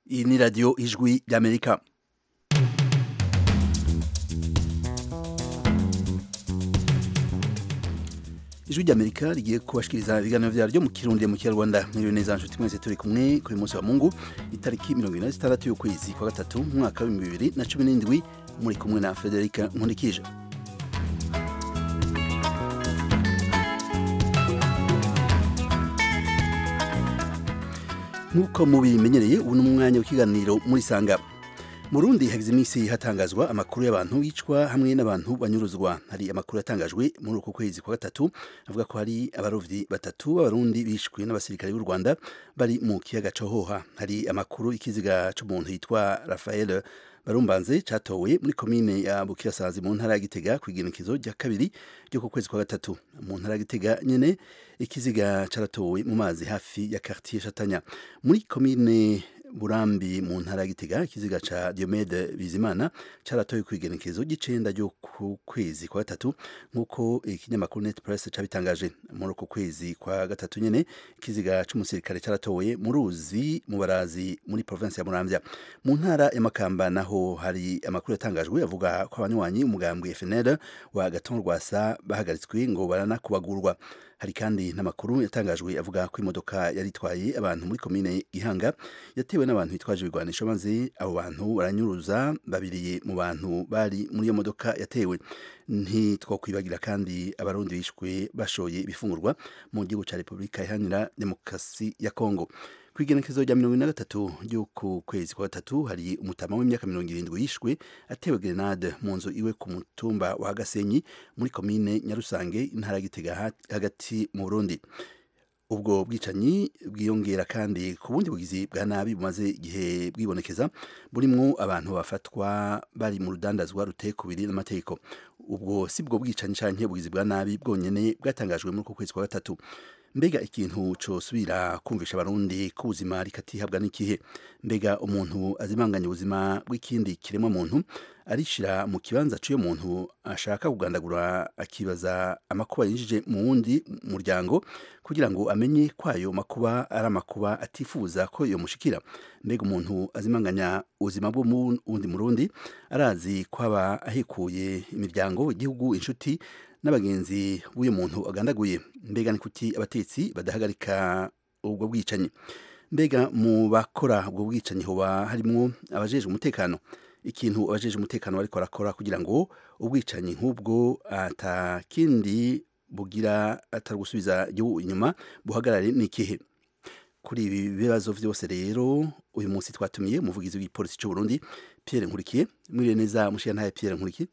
Iyi ni radiyo ijwi ry'Amerika. Ijwi ry'Amerika rigiye kubashikiriza ibiganiro vyaryo mu Kirundi mu Kinyarwanda. Mwiriwe neza nshuti mwese turi kumwe kuri munsi wa Mungu itariki 26 y'ukwezi kwa gatatu mwaka wa 2017 muri kumwe na Frederica Nkundikije. Nuko mubimenyereye ubu n'umwanya w'ikiganiro muri sanga. Mu Burundi hagize iminsi hatangazwa amakuru y'abantu bicwa hamwe n'abantu banyuruzwa. Hari amakuru yatangajwe muri uko kwezi kwa gatatu avuga ko hari abarovyi batatu b'abarundi bishwe n'abasirikare b'u Rwanda bari mu kiyaga Cohoha. Hari amakuru ikiziga c'umuntu yitwa Raphael Barumbanze catowe muri komine ya Bukirasazi mu ntara ya Gitega kw'igenekezo rya kabiri ryo ku kwezi kwa gatatu. Mu ntara ya Gitega nyene ikiziga caratowe mu mazi hafi ya quartier Shatanya. Muri komine Burambi mu ntara ya Gitega ikiziga ca Diomede Bizimana caratowe kw'igenekezo ry'icenda ryo ku kwezi kwa gatatu nkuko ikinyamakuru Net Press cabitangaje. Muri uko kwezi kwa gatatu nyene ikiziga c'umusirikare caratowe mu ruzi mu Barazi muri province ya Muramvya. Mu ntara ya Makamba naho hari amakuru yatangajwe avuga ko abanywanyi umugambwe FNL wa Gaton Rwasa bahagaritswe ngo baranakubagurwa. Hari kandi n'amakuru yatangajwe avuga ko imodoka yari itwaye abantu muri komine Gihanga yatewe n'abantu bitwaje ibigwanisho maze abo bantu baranyuruza babiriye mu bantu bari muri iyo modoka yatewe. Ntitwokwibagira kandi abarundi bishwe bashoye ibifungurwa mu gihugu ca Republika Iharanira Demokarasi ya Kongo. Kw'igenekezo rya 23 ry'uku kwezi kwa gatatu hari umutama w'imyaka 70 yishwe atewe grenade mu nzu iwe ku mutumba wa Gasenyi muri komine Nyarusange intara Gitega hagati mu Burundi. Ubwo bwicanyi bwiyongera kandi ku bundi bugizi bwa nabi bumaze igihe bwibonekeza burimwo abantu bafatwa bari mu rudandazwa rutekubiri n'amategeko. Ubwo si bwo bwicanyi canke bugizi bwa nabi bwonyene bwatangajwe muri uko kwezi kwa gatatu. Mbega ikintu cosubira kumvisha abarundi ko ubuzima rikatihabwa n'ikihe? Mbega umuntu azimanganya ubuzima bw'ikindi kiremwa muntu arishira mu kibanza c'uyo muntu ashaka kugandagura akibaza amakuba yinjije mu wundi muryango kugira ngo amenye kwayo makuba ari amakuba atifuza ko yo mushikira? Mbega umuntu azimanganya ubuzima bwo mu wundi murundi arazi kwaba ahekuye imiryango, igihugu, inshuti n'abagenzi b'uyu muntu agandaguye? Mbega ni kuki abatetsi badahagarika ubwo bwicanyi? Mbega mu bakora ubwo bwicanyi hoba harimwo abajejwe umutekano? Ikintu abajejwe umutekano bariko barakora kugira ngo ubwicanyi nk'ubwo atakindi bugira atari gusubiza igihugu inyuma buhagarare n'ikihe? Kuri ibi bibazo vyose rero uyu munsi twatumiye umuvugizi w'ipolisi c'u Burundi Pierre Nkurikiye. Mwiriwe neza mushiyantahe Pierre Nkurikiye.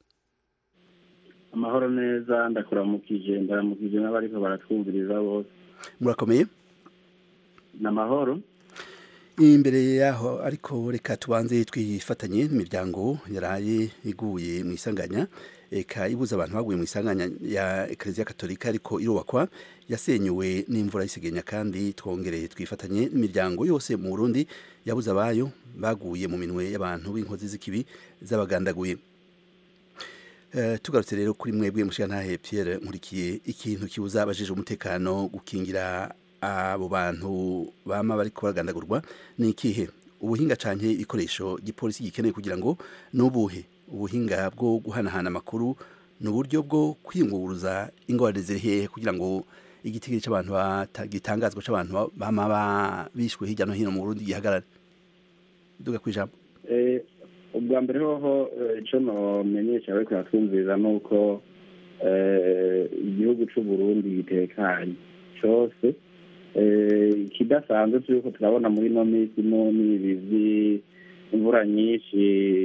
Amahoro neza ndakuramukije n'abariko baratwumviriza bose. Murakomeye? N'amahoro. Imbere yaho ariko reka tubanze twifatanye n'imiryango yaraye iguye mu isanganya eka ibuza abantu baguye mu isanganya ya Eklezia Katolika ariko irubakwa yasenyuwe n'imvura y'isegenya, kandi twongereye twifatanye n'imiryango yose mu Burundi yabuza abayo baguye mu minwe y'abantu b'inkozi z'ikibi z'abagandaguye. Tugarutse rero kuri mwebwe mushiyantahe Pierre Nkurikiye, ikintu kibuza abajejwe umutekano gukingira abo bantu bama bariko baragandagurwa ni ikihe? Ubuhinga canke ibikoresho gipolisi gikeneye kugira ngo nubuhe? Ubuhinga bwo guhanahana amakuru n'uburyo bwo kwiyunguruza ingorane ziri hehe kugira ngo igitigiri c'abantu gitangazwa c'abantu bama bishwe hirya no hino mu Burundi gihagarare? Duga kwijambo. Ubwa mbere hoho ico nomenyesha bariko baratwumviriza nuko igihugu c'u Burundi gitekanye cose. Ikidasanzwe turiko turabona muri no misi n'ibizi imvura nyinshi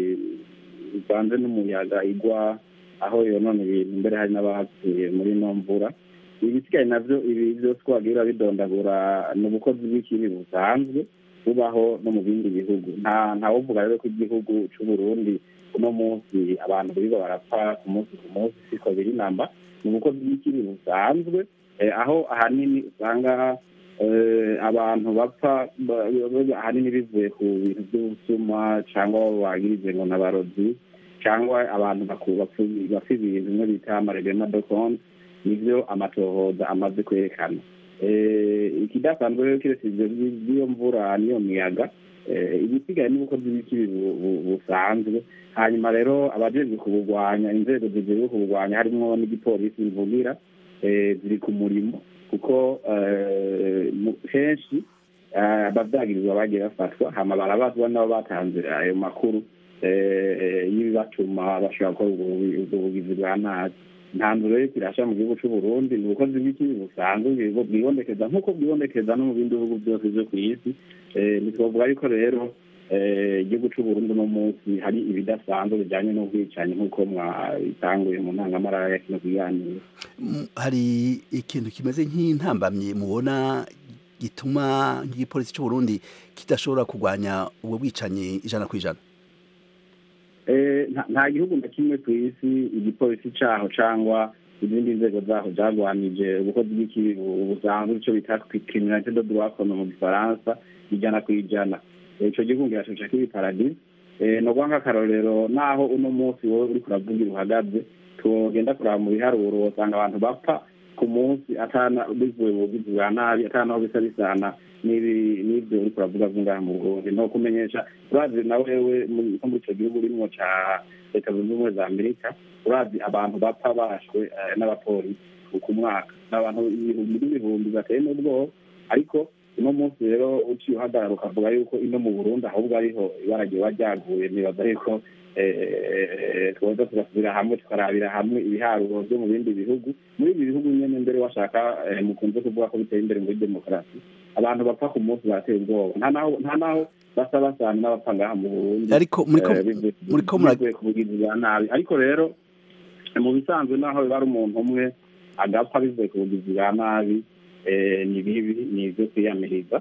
ivanze n'umuyaga igwa aho yonona ibintu, mbere hari n'abapfuye muri no mvura. Ibisigaye navyo ibi vyose twagira bidondagura n'ubukozi bw'ikibi busanzwe bubaho no mu bindi bihugu. Nta wovuga rero ko igihugu c'u Burundi uno munsi abantu biga barapfa ku munsi siko biri namba. N'ubukozi bw'ikibi busanzwe aho ahanini usanga abantu bapfa ahanini bivuye ku bintu by'ubusuma cyangwa bagirize ngo n'abarozi cyangwa abantu bapfa ibintu bimwe bita amaregema de compte. Nivyo amatohoza amaze kwerekana. Ikidasanzwe rero kiretse ivyo vy'iyo mvura n'iyo miyaga ibisigaye n'ubukozi bw'ikibi busanzwe. hanyuma rero abajejwe kuburwanya, inzego zijejwe kuburwanya harimo n'igipolisi bivugira ziri ku murimo, kuko henshi abavyagirizwa bagiye bafatwa hama barabazwa nabo batanze ayo makuru y'ibibatuma bashobora gukora ubwo bugizi bwa nabi. ntanzu rero kirasha mu gihugu c'u Burundi ni ubukozi bw'ikibi busanzwe bwibonekeza nk'uko bwibonekeza no mu bindi bihugu byose vyo kw'isi. ntitwovuga yuko rero igihugu c'u Burundi no munsi hari ibidasanzwe bijanye n'ubwicanyi nk'uko mwabitanguye mu ntangamara ya kino kiganiro. Hari ikintu kimeze nk'intambamye mubona gituma nk'igipolisi c'u Burundi kidashobora kurwanya ubwo bwicanyi 100%? nta gihugu na kimwe kw'isi igipolisi caho cangwa izindi nzego zaho zagwanije ubukozi bw'ikibi busanzwe ico bita criminalité de droit commun mu gifaransa 100%. ico gihugu kirashusha kibi paradis. novuga nk'akarorero naho uno munsi wowe uriko uravugira uhagaze, tugenda kuraba mu biharuro wosanga abantu bapfa ku munsi atana bivuye mu bugizi bwa nabi, atanaho bisa bisana n'ibyo uriko uravuga ngaha mu Burundi. no kumenyesha urazi na wewe nko muri ico gihugu urimwo ca Leta Zunze Ubumwe za Amerika, urazi abantu bapfa bashwe n'abapolisi ku mwaka n'abantu ibihumbi bateye n'ubwoba. ariko uno munsi rero uciye uhagarara ukavuga yuko ino mu Burundi ahubwo ariho ibara ryoba ryaguye, nibaza yuko twoza tugasubira hamwe tukarabira hamwe ibiharuro byo mu bindi bihugu. muri ibi bihugu nyene mbere washaka mukunze kuvuga ko biteye imbere muri demokarasi, abantu bapfa ku munsi bateye ubwoba, nta naho basa basana n'abapfa ngaha mu Burundi. ariko muriko kubugizi bwa nabi. ariko rero mu bisanzwe naho biba ari umuntu umwe agapfa bivuye ku bugizi bwa nabi, ni bibi, ni ivyo kwiyamiriza.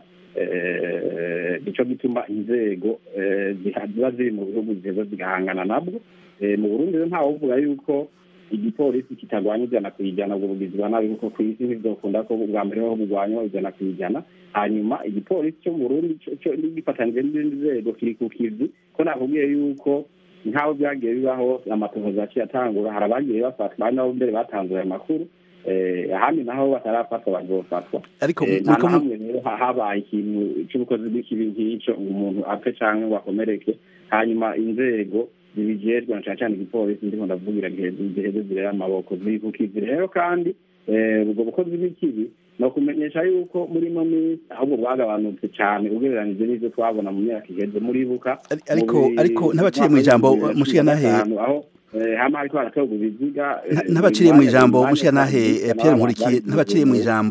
nico gituma inzego ziba ziri mu bihugu ziheza zigahangana nabwo. mu Burundi rero ntawe uvuga yuko igipolisi kitagwanya 100% ubwo bugizi bwa nabi, kuko kw'isi ntivyokunda ko bwa mbere ho bugwanywa 100%. hanyuma igipolisi cyo mu Burundi cyo gifatanije n'izindi nzego kiri ku kivi, ko nakubwiye yuko nkaho byagiye bibaho amatohoza yaciye atangura, hari abagiye bafatwa nabo mbere batanzura ayo makuru, ahandi naho batarafatwa bazofatwa. ariko rero habaye ikintu c'ubukozi bw'ikibi nk'ico umuntu apfe canke ngo akomereke, hanyuma inzego zibijejwe na cane cane igipolisi ndiko ndavugira giheze zirera amaboko ziri ku kivi rero. kandi ubwo bukozi bw'ikibi no kumenyesha yuko muri no minsi ahubwo bwagabanutse cyane ugereranije n'ivyo twabona mu myaka iheze. muribuka ariko ntabaciye mu ijambo mushiyanahe aho hama ariko haratorwa ibiziga, ntabaciriye mu ijambo mushiyanahe Pierre Nkurikiye, ntabaciriye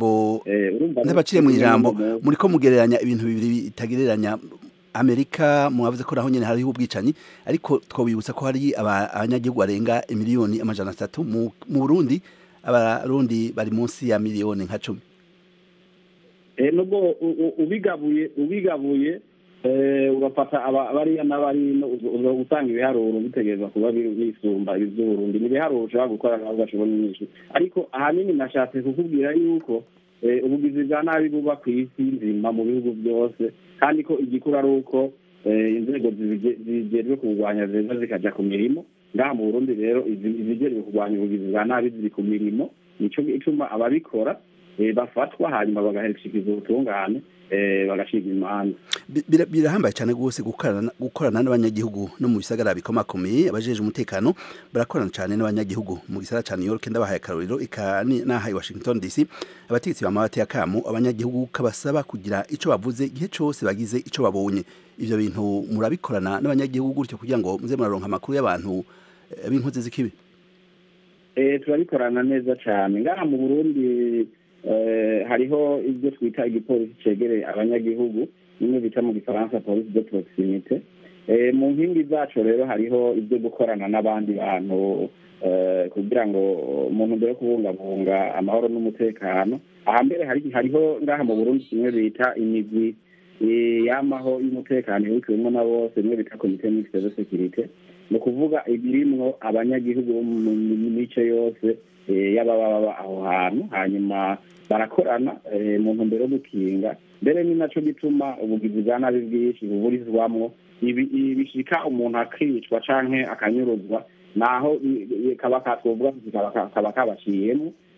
mu ijambo muriko mugereranya ibintu bibiri bitagereranya. Amerika mwavuze ko naho nyene hariho ubwicanyi, ariko twobibutsa ko hari abanyagihugu barenga 300,000 mu Burundi, abarundi bari munsi ya 1,10,000,000. nubwo ubigabuye ugafata bariya n'abarino usanga ibiharuro bitegerezwa kuba bisumba ivy'Uburundi. ni ibiharuro ushobora gukora nawe ugashobora nyinshi, ariko ahanini nashatse kukubwira yuko ubugizi bwa nabi buba kw'isi nzima mu bihugu byose, kandi ko igikuru ari uko inzego zijejwe kurwanya zeza zikaja ku mirimo. ngaha mu Burundi rero izijejwe kurwanya ubugizi bwa nabi ziri ku mirimo, nico gituma ababikora bafatwa hanyuma bagaherekezwa ubutungane, bagashirwa imanza. Birahambaye cyane rwose gukorana n'abanyagihugu no mu bisagara bikomakomeye. abajeje umutekano barakorana cyane n'abanyagihugu mu gisagara ca New York, ndabahaye akarorero n'aha i Washington DC. abategetsi bamabate akamu abanyagihugu kabasaba kugira ico bavuze igihe cose bagize ico babonye. ivyo bintu murabikorana n'abanyagihugu gutyo kugira ngo muze muraronka amakuru y'abantu b'inkozi z'ikibi? turabikorana neza cyane. ngaha mu Burundi hariho ibyo twita igipolisi cegereye abanyagihugu, nimwe bita mu gifaransa police de proximité. mu nkingi zacu rero hariho ibyo gukorana n'abandi bantu kugira ngo umuntu mbere yo kubungabunga amahoro n'umutekano. ahambere hariho ngaha mu Burundi kimwe bita imigwi yamaho y'umutekano ihurikiwemwo na bose, nimwe bita comité mixte de sécurité. ni ukuvuga ibirimwo abanyagihugu mu mice yose y'ababa aho hantu, hanyuma barakorana mu ntumbero yo gukinga. mbere ni naco gituma ubugizi bwa nabi bwinshi buburizwamwo bishika umuntu akicwa canke akanyuruzwa, naho kaba katwovuga kaba kabashiyemo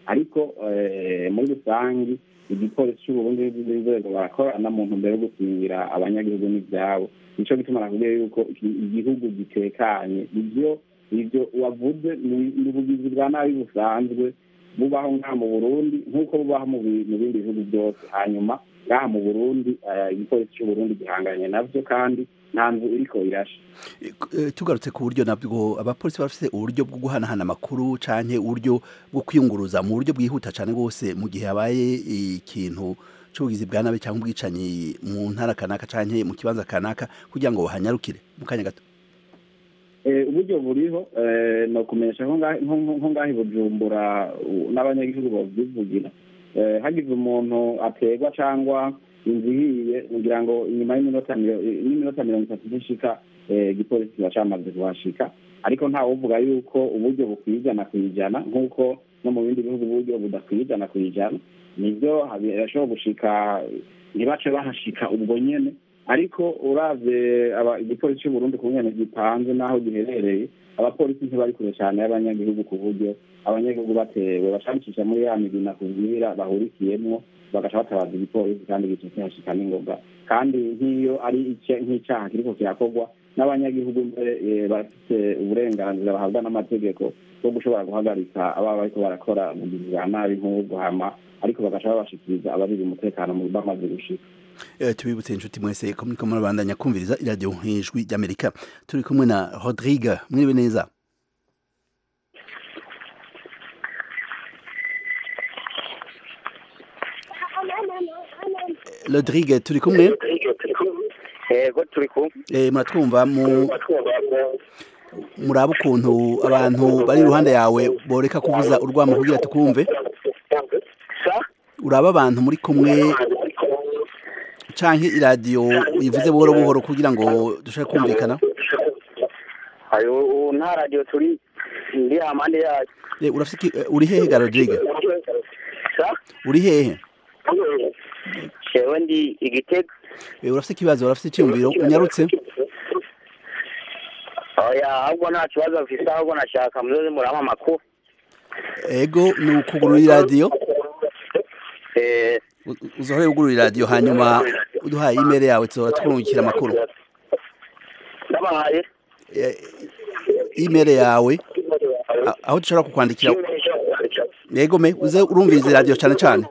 ariko muri rusange igipolisi cy'uburundi n'izindi nzego barakorana mu ntumbero yo gukingira abanyagihugu n'ivyabo. Nico gituma nakubwiye yuko igihugu gitekanye. Ivyo wavuze ni ubugizi bwa nabi busanzwe bubaho ngaha mu Burundi nk'uko bubaho mu bindi bihugu byose. Hanyuma ngaha mu Burundi igipolisi cy'uburundi gihanganye navyo kandi nta nzu iriko irasha. Tugarutse ku buryo nabwo abapolisi bafite uburyo bwo guhanahana amakuru canke uburyo bwo kwiyunguruza mu buryo bwihuta cane gose mu gihe habaye ikintu c'ubugizi bwa nabi cyangwa ubwicanyi mu ntara kanaka canke mu kibanza kanaka kugira ngo bahanyarukire mu kanya gato. Uburyo buriho no kumenyesha nko ngaho Bujumbura n'abanyagihugu babivugira hagize umuntu ategwa cyangwa inzu ihiye kugira ngo inyuma y'iminota 30 zishika igipolisi kiba camaze kuhashika, ariko nta uvuga yuko uburyo bukwijana kwijana nk'uko no mu bindi bihugu uburyo budakwijana kwijana. Nivyo birashobora gushika ntibace bahashika ubwo nyene, ariko uravye igipolisi cy'uburundi ku nyene gipanze n'aho giherereye, abapolisi ntibari kure cyane y'abanyagihugu ku buryo abanyagihugu batewe bashakisha muri ya migwi nakubwira bahurikiyemwo bagaca batabaza igipolisi kandi gice kihashika n'ingoga. Kandi nk'iyo ari nk'icyaha kiriko kirakorwa n'abanyagihugu mbere bafite uburenganzira bahabwa n'amategeko bwo gushobora guhagarika ababa bariko barakora ubugizi bwa nabi nk'ubwo hama, ariko bagaca babashikiriza abajejwe umutekano mu bamaze gushika. Tubibutse inshuti mwese ko muriko murabandanya kumviriza iradiyo Ijwi ry'Amerika. Turi kumwe na Rodrigue. Mwiriwe neza. Rodrigue turi kumwe? Yego turi kumwe. Muratwumva muraba ukuntu abantu bari iruhande yawe boreka kuvuza urwamo kugira tukumve? Uraba abantu muri kumwe canke iradiyo uyivuze buhoro buhoro kugira ngo dushake kumvikana? Ayo nta radio turi ndi amande yacu. Urafite uri hehe ga Rodrigue? Uri hehe? Shewe ndi Igitega. Urafite ikibazo, urafite icyumviro unyarutse? Oya, ahubwo nta kibazo mfise, ahubwo nashaka muzoze murama amakuru. Ego ni ukugurura iradiyo? Uzohore ugurura iradiyo hanyuma uduhaye email yawe tuzokurungikira amakuru. Ndabahaye email yawe aho dushobora kukwandikira. Yego me uze urumviriza iradiyo cyane cyane.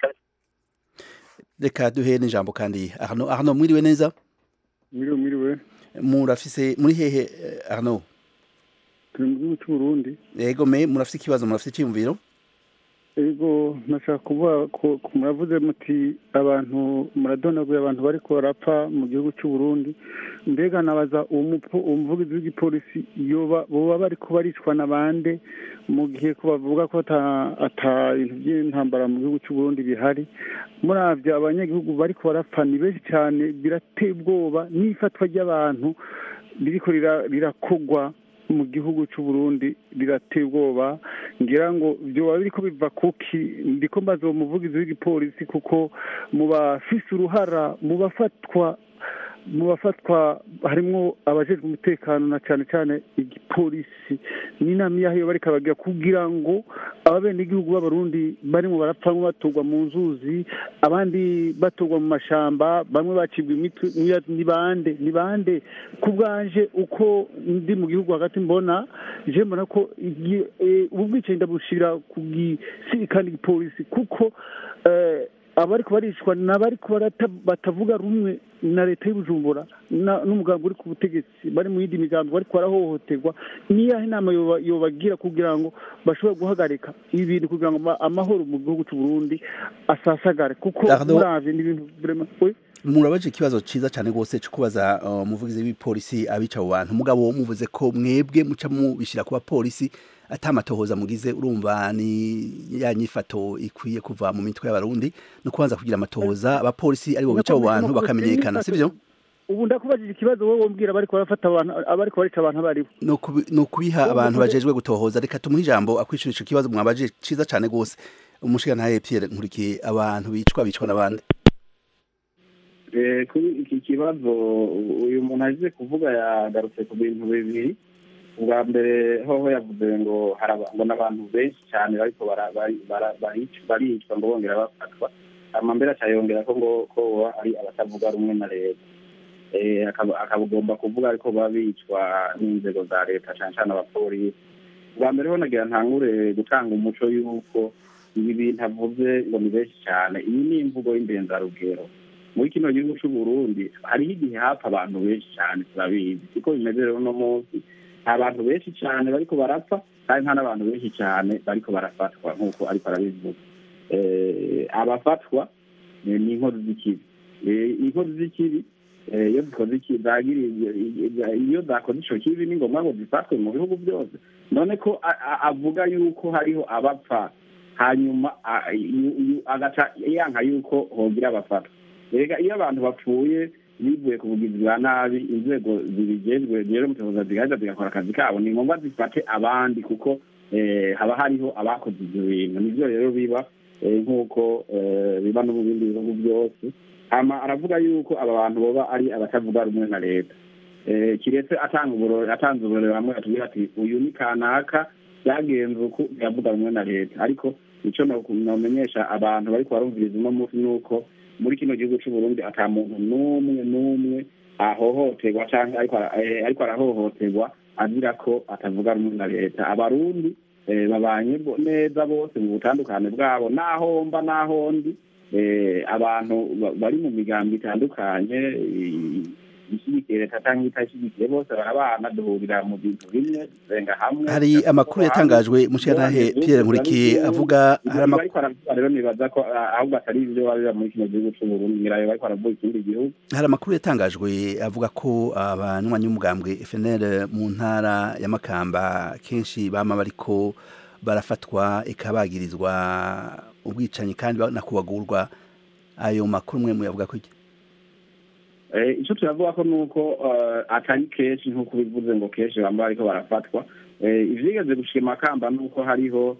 Reka duhe n'ijambo kandi Arnaud mwiriwe neza? Mwiriwe. Murafise muri hehe Arnaud? Turi mu gihugu cy'u Burundi. Yego me murafise ikibazo, murafise icyumviro? Ego nashaka kuvuga ko muravuze muti abantu muradonaguye abantu bariko barapfa mu gihugu cy'u Burundi. Mbega nabaza umuvugizi w'igipolisi boba bariko baricwa n'abande mu gihe ko bavuga ko ata ibintu by'intambara mu gihugu cy'u Burundi bihari. Muravye abanyagihugu bariko barapfa ni benshi cyane, birateye ubwoba n'ifatwa ry'abantu biriko rirakogwa mu gihugu cy'u Burundi birateye ubwoba. Ngira ngo byo biriko biva kuki ndiko mbaza umuvugizi w'igipolisi kuko mu bafise uruhara mu bafatwa harimwo abajejwe umutekano na cyane cyane igipolisi n'inama yaho bariko bagira kugira ngo ababene igihugu b'abarundi barimo barapfa baturwa mu nzuzi, abandi baturwa mu mashamba, bamwe bacibwa imitwe. Ni bande ku bwanje uko ndi mu gihugu hagati mbona ko ubu bwicanyi ndabushira ku gisirikare n'igipolisi kuko abariko baricwa n'abariko batavuga rumwe na leta y'Ubujumbura n'umugambi uri ku butegetsi bari mu yindi migambi bariko barahohoterwa. Niyahe inama yobagira kugira ngo bashobore guhagarika ibintu kugira ngo amahoro mu gihugu cy'u Burundi asasagare kuko muravye n'ibintu vraiment. Murabaje ikibazo ciza cyane gose cyo kubaza umuvugizi w'ipolisi abica abo bantu. Mugabo muvuze ko mwebwe muca mubishira ku bapolisi atamatohoza mugize, urumva ni ya nyifato ikwiye kuva mu mitwe y'abarundi no kubanza kugira amatohoza abapolisi ari bo bica abo bantu bakamenyekana, sivyo? Ubu ndakubajije ikibazo wowe wombwira bariko barafata abantu abariko barica abantu abari no kubiha abantu bajejwe gutohoza. Reka tumuhe ijambo akwishura ico kibazo mwabaje ciza cyane gose. Umushikana Pierre Nkurikiye, abantu bicwa n'abandi. Kuri iki kibazo uyu muntu aje kuvuga yagarutse ku bintu bibiri. ubwa mbere hoho yavuze ngo ngo n'abantu benshi cyane bariko baricwa ngo bongera bafatwa hama mbere acayongera ko boba ari abatavuga rumwe na leta akabugomba kuvuga ariko baba bicwa n'inzego za leta cyane cyane abapolisi. ubwa mbere ho nagira ntangure gutanga umuco y'uko ibi bintu avuze ngo ni benshi cyane. iyi ni imvugo y'indenzarugero. muri kino gihugu cy'u Burundi hariho igihe hapfa abantu benshi cyane turabizi siko bimeze rero uno munsi. nta bantu benshi cyane bariko barapfa kandi nta n'abantu benshi cyane bariko barafatwa nk'uko ariko arabivuga. abafatwa ni inkozi z'ikibi. inkozi z'ikibi iyo zikoze iyo zakoze ico kibi ni ngombwa ngo zifatwe mu bihugu byose. none ko avuga yuko hariho abapfa hanyuma agaca yanka yuko hogira abafatwa. rega iyo abantu bapfuye bivuye ku bugizi bwa nabi inzego zibijejwe rero mutoza zigaheza zigakora akazi kabo ni ngombwa zifate abandi kuko haba hariho abakoze ibyo bintu. nivyo rero biba nk'uko biba no mu bindi bihugu byose. aravuga yuko aba bantu boba ari abatavuga rumwe na leta. kiretse atanze uburorero bamwe atubwira ati uyu ni kanaka byagenze uko yavuga rumwe na leta. ariko icyo nomenyesha abantu bariko barumviriza uno munsi nuko muri kino gihugu cy'u Burundi ata muntu n'umwe ahohoterwa cyangwa ariko arahohoterwa azira ko atavuga rumwe na leta. abarundi babanye neza bose mu butandukane bwabo naho mba naho ndi. abantu bari mu migambi itandukanye ishyigikiye leta cyangwa itashyigikiye bose barabana duhurira mu bintu bimwe dusenga hamwe. hari amakuru yatangajwe mushyantahe Pierre Nkurikiye avuga hari amakuru rero nibaza ko ahubwo atari ibyo babira muri kino gihugu cy'u Burundi ngirayo bariko baravuga ikindi gihugu. hari amakuru yatangajwe avuga ko abanywanyi b'umugambwe FNL mu ntara ya Makamba kenshi bama bariko barafatwa ikabagirizwa ubwicanyi kandi nakubagurwa. ayo makuru mwe muyavuga ko iki? icyo turavuga ko nuko atari kenshi nk'uko bivuze ngo kenshi bamba ariko barafatwa. ivyigeze gushika Makamba nuko hariho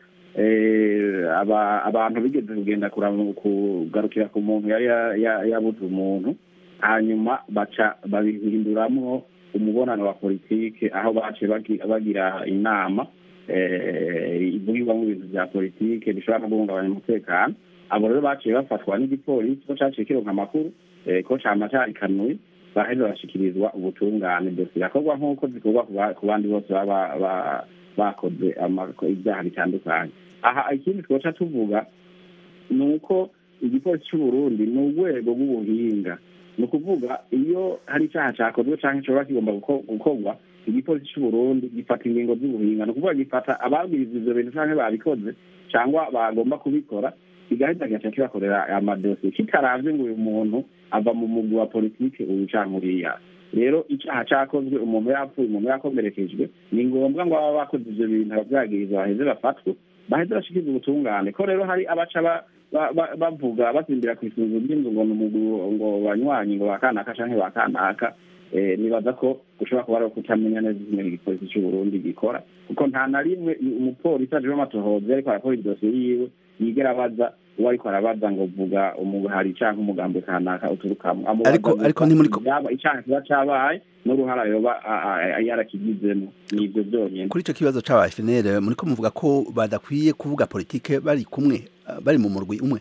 abantu bigeze kugenda kugarukira ku muntu yari yabuze umuntu hanyuma baca babihinduramwo umubonano wa politike aho bace bagira inama ivugirwamo ibintu vya politike bishobora no guhungabanya umutekano. abo rero baciye bafatwa n'igipolisi ko caciye kironka amakuru ko cama carikanuye baheza bashikirizwa ubutungane. byose birakorwa nk'uko zikorwa ku bandi bose baba bakoze ibyaha bitandukanye. aha ikindi twoca tuvuga ni uko igipolisi cy'u Burundi ni urwego rw'ubuhinga. ni ukuvuga iyo hari icyaha cakozwe canke coba kigomba gukorwa igipolisi cy'u Burundi gifata ingingo z'ubuhinga. ni ukuvuga gifata ababwiriza ivyo bintu canke babikoze cyangwa bagomba kubikora igahita gaca kibakorera amadosiye kitaravye ngo uyu muntu ava mu mugwi wa politike uyu canke uriya. rero icyaha cakozwe umuntu yapfuye umuntu yakomerekejwe ni ngombwa ngo baba bakoze ivyo bintu abavyagiriza baheze bafatwe baheze bashikize ubutungane. ko rero hari abaca bavuga basimbira ku isunzu ry'inzu ngo ni umugwi ngo banywanyi ngo bakanaka canke bakanaka. nibaza ko gushobora kuba ari kutamenya neza izina igipolisi cy'u Burundi gikora kuko nta na rimwe umupolisi aje amatohoza ariko arakora idosiye yiwe yigera abaza uwo ariko arabaza ngo vuga umuhari canke umugambi kanaka uturukamo. ariko ni muri icyaha kiba cabaye n'uruhara yoba yarakigizemo n'ivyo byonyene. kuri ico kibazo c'aba FNL muriko muvuga ko badakwiye kuvuga politike bari kumwe bari mu murwi umwe.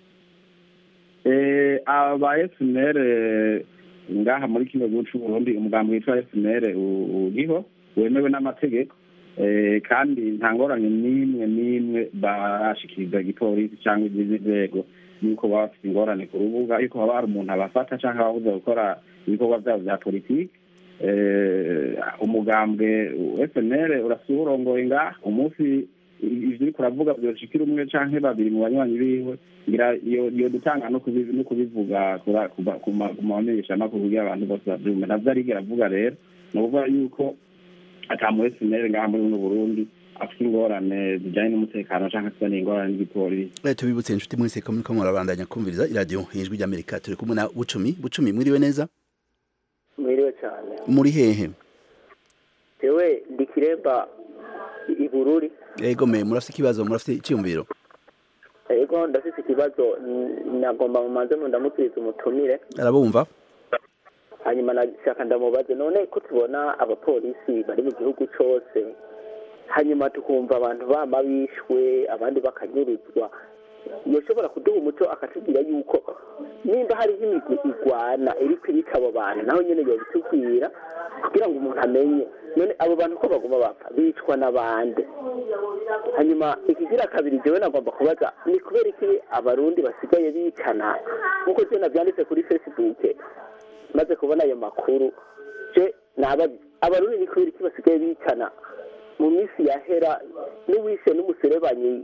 aba FNL ngaha muri kino gihugu cy'u Burundi umugambi witwa FNL uriho wemewe n'amategeko kandi nta ngorane n'imwe barashikiriza igipolisi cyangwa izindi nzego yuko baba bafite ingorane ku rubuga yuko haba hari umuntu abafata cyangwa ababuza gukora ibikorwa byabo bya politiki. umugambwe FNL urasurongoye ngaha umunsi ivyo uriko uravuga vyoshikira umwe canke babiri mu banywanyi biwe ngira iyo dutanga no kubivuga ku mamenyeshamakuru kugira abantu bose bavyumve navyo arigera avuga. rero ni ukuvuga yuko ata mu FNL ngaha muri buno Burundi afite ingorane zijanye n'umutekano canke afite n'ingorane n'igipolisi. tubibutse inshuti mwese ko muriko murabandanya kumviriza iradiyo Ijwi ry'Amerika. turi kumwe na Bucumi mwiriwe neza? Mwiriwe cyane. muri hehe? Tewe ndikiremba ibururi. Ego murafite ikibazo murafite icyumviro? Ego ndafite ikibazo nagomba mumanze ndamutiriza umutumire. Arabumva? hanyuma nashaka ndamubaze none ko tubona abapolisi bari mu gihugu cyose hanyuma tukumva abantu bama bishwe abandi bakanyuruzwa yoshobora kuduha umuco akatubwira yuko nimba hariho imigwi igwana iri kwica abo bantu naho nyene yobitubwira kugira ngo umuntu amenye none abo bantu ko baguma bapfa bicwa n'abandi. Hanyuma ikigira kabiri jewe nagomba kubaza ni kubera iki abarundi basigaye bicana nkuko je navyanditse kuri Facebook maze kubona ayo makuru je abarundi ni kubera iki basigaye bicana mu minsi yahera n'uwishe n'umuserebanyi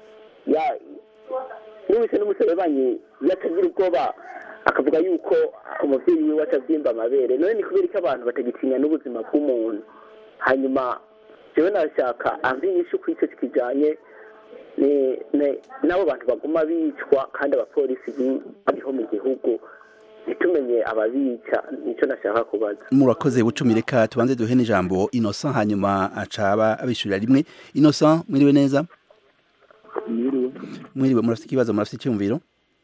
yatagira ubwoba akavuga yuko umuvyeyi wiwe atavyimba amabere none ni kubera ko abantu batagitinya n'ubuzima bw'umuntu. Hanyuma jewe nashaka ambinyisha uko ico kijanye n'abo bantu baguma bicwa kandi abapolisi bariho mu gihugu ntitumenye ababica nico nashaka kubaza. Murakoze Bucumi, reka tubanze duhe n'ijambo Innocent hanyuma acaba abishurira rimwe. Innocent, mwiriwe neza? Mwiriwe, murafite ikibazo, murafite icyumviro?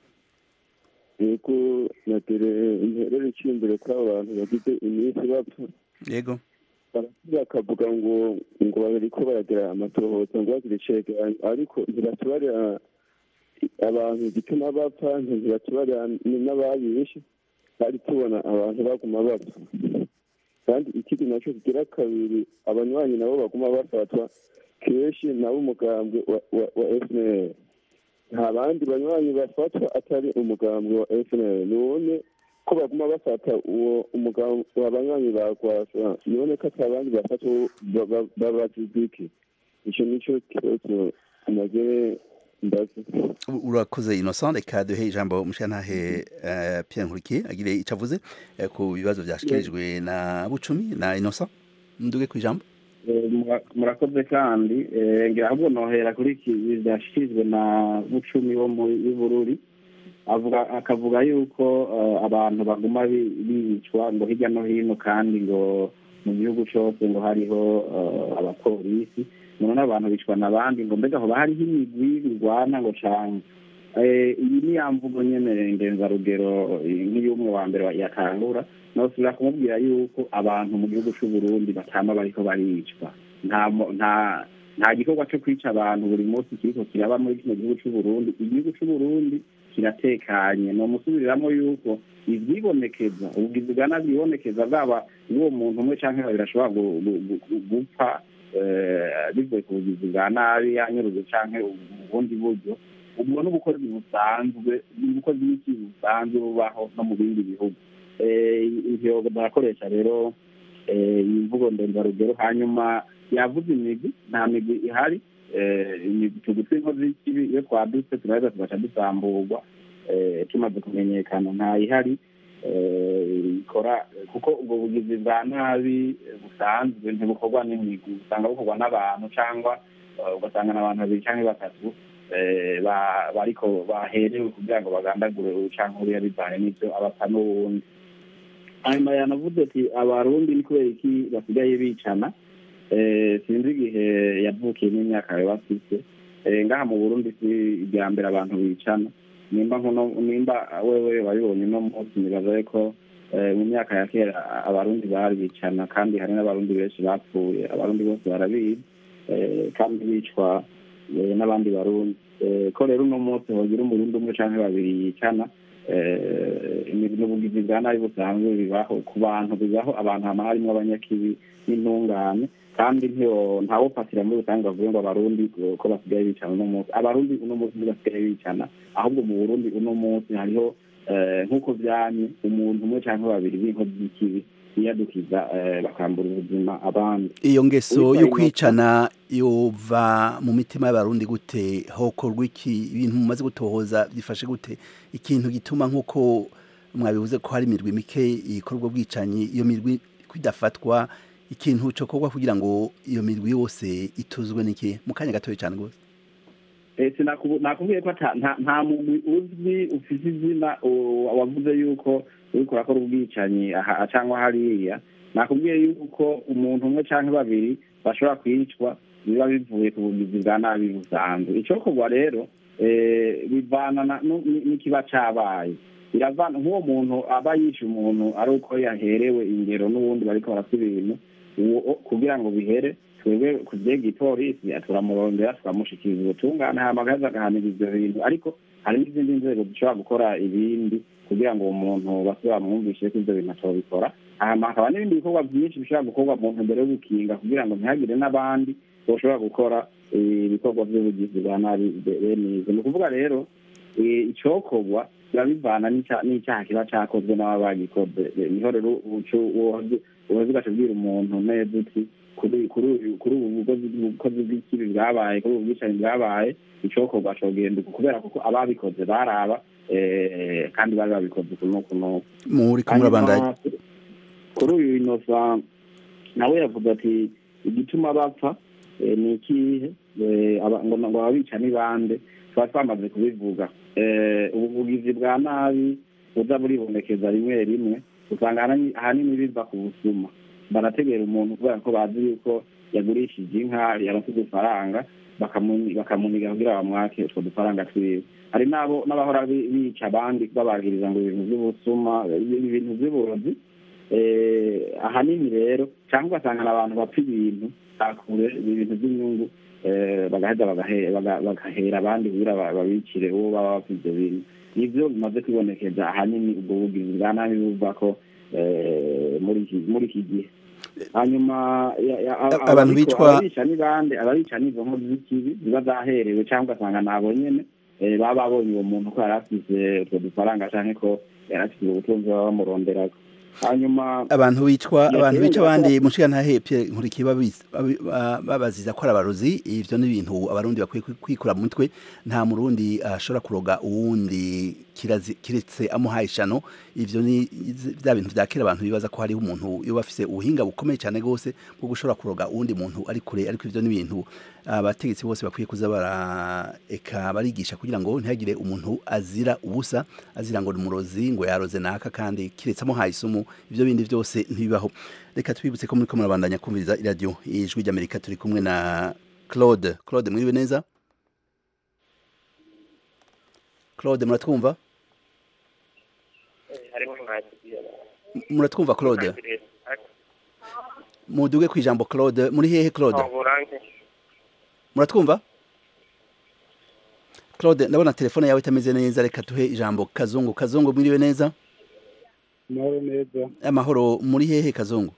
Yego, natere interero icyumviro kw'abo bantu bagize iminsi bapfa. Yego. Bakavuga ngo bariko baragira amatohoza ngo bagire cegeranyo ariko ntibatubarira abantu gituma bapfa ntibatubarira n'ababishe kandi tubona abantu baguma bapfa. Kandi ikindi naco kigira kabiri abanywanyi nabo baguma bafatwa kenshi nabo umugambwe wa FNL. Nta bandi banywanyi bafatwa atari umugambwe wa FNL. None ko baguma bafata uwo umugambwe w'abanywanyi bagwasa none ko atabandi bafata babaziziki. Ico nico kibazo amagere ndazi. Urakoze Innocent, reka duhe ijambo mushantahe Pierre Nkurikiye agire ico avuze ku bibazo vyashikirijwe na Bucumi na Innocent. Nduge ku ijambo. Murakoze kandi ngira ahubwo nohera kuri iki byashikirijwe na Bucumi wo mu Bururi akavuga yuko abantu baguma bicwa ngo hirya no hino kandi ngo mu gihugu cyose ngo hariho abapolisi none abantu bicwa n'abandi ngo mbega aho hariho imigwi birwana ngo canke iyi ni yamvugo nyene ndenzarugero nk'iyumwe wa mbere yatangura nosubira kumubwira yuko abantu mu gihugu cy'u Burundi batama bariko baricwa nta gikorwa cyo kwica abantu buri munsi kiriko kiraba muri kino gihugu cy'u Burundi. Igihugu cy'u Burundi kiratekanye no musubiriramo yuko ivyibonekeza ubugizi bwa nabi bibonekeza bwaba uwo muntu umwe canke babiri ashobora gupfa bivuye ku bugizi bwa nabi yanyuruze canke ubundi buryo ubwo n'ubukozi busanzwe ubukozi bw'iki busanzwe bubaho no mu bindi bihugu. Ivyo barakoresha rero imvugo ndenzarugero. Hanyuma yavuze imigwi, nta migwi ihari. Imigwi tugutse inkozi y'ikibi iyo twadutse turaheza tugaca dusamburwa tumaze kumenyekana nta ihari ikora kuko ubwo bugizi bwa nabi busanzwe ntibukorwa n'imigwi, usanga bukorwa n'abantu cyangwa ugasanga n'abantu babiri cyangwa batatu bariko baherewe kugira ngo bagandagure canke uriya bivanye n'ivyo abapfa n'uwundi. Hanyuma yanavuze ati abarundi ni kubera iki basigaye bicana. Sinzi igihe yavukiye n'imyaka bafise ngaha mu Burundi si irya mbere abantu bicana. Nimba wewe wabibonye no munsi nibaza ko mu myaka ya kera abarundi bari bicana kandi hari n'abarundi benshi bapfuye. Abarundi bose barabizi kandi bicwa n'abandi barundi ko rero uno munsi hogira umurundi umwe canke babiri yicana n'ubugizi bwa nabi busanzwe bibaho ku bantu, bibaho abantu hama harimwo abanyakibi n'intungane kandi ntawufatira muri rusange bavuye ngo abarundi ko basigaye bicana uno munsi. Abarundi uno munsi ntibasigaye bicana, ahubwo mu Burundi uno munsi hariho nk'uko vyamye umuntu umwe canke babiri b'inkozi z'ikibi biyadukiza bakambura ubuzima abandi. Iyo ngeso yo kwicana yova mu mitima y'abarundi gute? Hokorwa iki? Ibintu mumaze gutohoza bifashe gute? Ikintu gituma nk'uko mwabivuze ko hari imirwi mike ikorwa bwicanyi, iyo mirwi kwidafatwa, ikintu cokorwa kugira ngo iyo mirwi yose ituzwe n'iki? Mu kanya gatoya cyane gose. Nakubwiye ko nta mugwi uzwi ufise izina wavuze yuko uriko urakora ubwicanyi cyangwa hariya. Nakubwiye yuko umuntu umwe canke babiri bashobora kwicwa biba bivuye ku bugizi bwa nabi busanzwe. Icokorwa rero bivana n'ikiba cabaye. biravana nk'uwo muntu aba yishe umuntu ari uko yaherewe ingero n'ubundi bariko barapfa ibintu kugira ngo bihere twebwe kuvyega ipolisi turamurondera tukamushikiriza ubutungane hama agaza agahanira ivyo bintu ariko hari n'izindi nzego zishobora gukora ibindi kugira ngo uwo muntu base bamwumvishe ko ivyo bintu atobikora hama hakaba n'ibindi bikorwa vyinshi bishobora gukorwa mu ntumbero yo gukinga kugira ngo ntihagire n'abandi boshobora gukora ibikorwa vy'ubugizi bwa nabi bene ivyo ni ukuvuga rero icokorwa biba bivana n'icyaha kiba cakozwe n'ababa bagikoze niho rero uwoza ugatubwira umuntu neza uti kuri ubu bukozi bw'ikibi bwabaye kuri ubu bwicanyi bwabaye icokorwa cogenda uku kubera kuko ababikoze baraba kandi bari babikoze kuno muriko murabandanya kuri uyu Innocent nawe yavuze ati igituma bapfa ni ikihe ngo ababica ni bande tuba twamaze kubivuga ubuvugizi bwa nabi buza buribonekeza rimwe rimwe usanga ahanini biva ku busuma barategera umuntu kubera ko bazi yuko yagurishije inka yaronse udufaranga bakamuniga kugira bamwake utwo dufaranga twiwe hari n'abahora bica abandi babagiriza ngo ibintu by'ubusuma ibintu by'uburozi ahanini rero cyangwa ugasanga abantu bapfa ibintu bakure ibintu by'inyungu bagaheza bagahera abandi kugira babicire uwo baba bapfa ibyo bintu nivyo bimaze kwibonekeza ahanini ubwo bugizi bwa nabi buva ko muri iki gihe hanyuma abantu bitwa abica n'ibande ababica n'izo nkozi z'ikibi ziba zaherewe cyangwa ugasanga nabo nyene baba babonye uwo muntu ko yari afise utwo dufaranga canke ko yari afise ubutunzi baba bamuronderako hanyuma abantu bica abandi mushika ntahepye nkurikiye babaziza ko ari abarozi ivyo n'ibintu abarundi bakwiye kwikura mu mutwe nta murundi ashobora kuroga uwundi kiretse amuhaye ishano ivyo ni bya bintu vyakera abantu bibaza ko hariho umuntu yo bafise ubuhinga bukomeye cyane gose bwo gushobora kuroga uwundi muntu ari kure ariko ivyo n'ibintu abategetsi bose bakwiye kuza barigisha kugira ngo ntihagire umuntu azira ubusa azira ngo ni umurozi ngo yaroze naka kandi kiretse amuhaye isumu ivyo bindi byose ntibibaho reka twibutse ko muriko murabandanya kumviriza iradiyo ijwi ry'Amerika turi kumwe na Claude mwiriwe neza Claude muratwumva muratwumva Claude muduge kwijambo Claude muri hehe Claude muratwumva Claude ndabona telefone yawe itameze neza reka tuhe ijambo Kazungu mwiriwe neza amahoro neza amahoro muri hehe Kazungu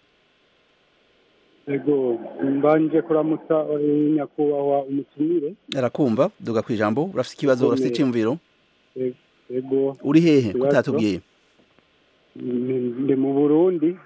ego mbanje kuramutsa nyakubahwa umutumire arakumva duga kwijambo urafite ikibazo urafite icimviro ego uri hehe kutatubwiye ndi mu Burundi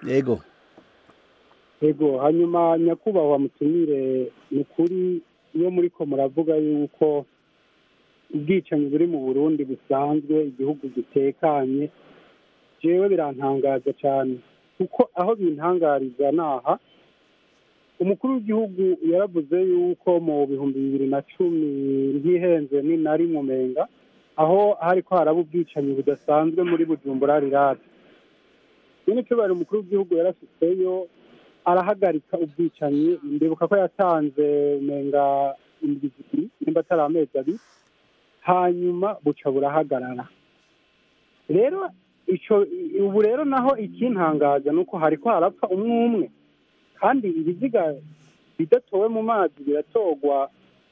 ego hanyuma nyakubahwa mutumire ni kuri iyo muriko muravuga yuko ubwicanyi buri mu Burundi busanzwe igihugu gitekanye jewe birantangaza cyane kuko aho bintangariza naha umukuru w'igihugu yaravuze yuko mu 2010 ntihenze ni nari mumenga aho hariko haraba ubwicanyi budasanzwe muri Bujumbura rirate nyine cyo bari umukuru w'igihugu yarashitseyo arahagarika ubwicanyi ndibuka ko yatanze menga indwi nimba atarameza abi hanyuma buca burahagarara rero ubu rero naho ikintangaza nuko hariko harapfa umwe kandi ibiziga bidatowe mu mazi biratogwa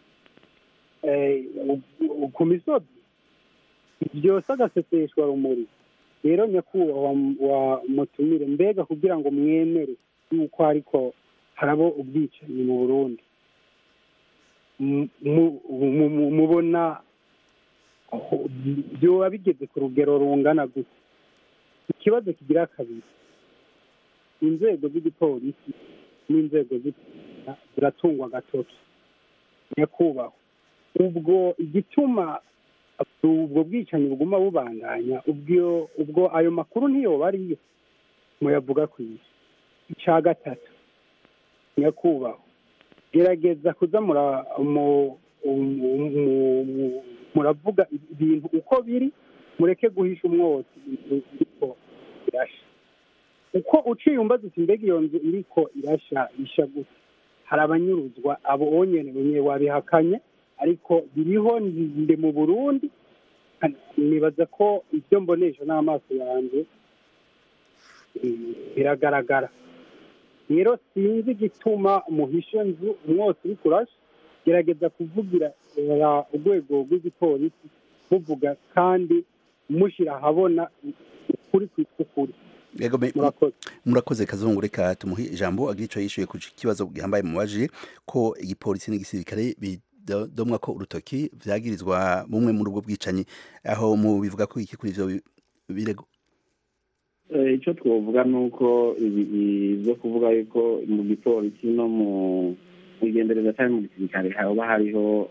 ku misozi byose agaseseshwa rumuri rero nyakubahwa wa mutumire mbega kugira ngo mwemere yuko ariko harabo ubwicanyi mu Burundi mubona byoba bigeze ku rugero rungana gute ikibazo kigira kabiri inzego z'igipolisi n'inzego ziratungwa agatoki nyakubahwa ubwo igituma ubwo bwicanyi buguma bubandanya ubwo ayo makuru ntiyoba ariyo muyavuga kwiye icya gatatu nyakubahwa gerageza kuza muravuga ibintu uko biri mureke guhisha umwotsi iriko irasha uko uciye umbaza uti mbega iyo nzu iriko irasha isha gute hari abanyuruzwa abo onyene wabihakanye ariko biriho ndi mu Burundi nibaza ko ibyo mbonesha n'amaso yanjye biragaragara rero sinzi igituma muhishe nzu umwotsi uri kurasha gerageza kuvugira urwego rw'igipolisi muvuga kandi mushyira ahabona ukuri kwitwa ukuri. murakoze Kazungu, reka tumuhe ijambo agira icyo yishyuye ku kibazo gihambaye mubajije ko igipolisi n'igisirikare bidomwa ko urutoki vyagirizwa bumwe muri ubwo bwicanyi, aho mu bivuga ko iki kuri ivyo birego. Icyo twavuga ni uko ibyo kuvuga yuko mu gipolisi no mu igendereza cyangwa mu gisirikare haba hariho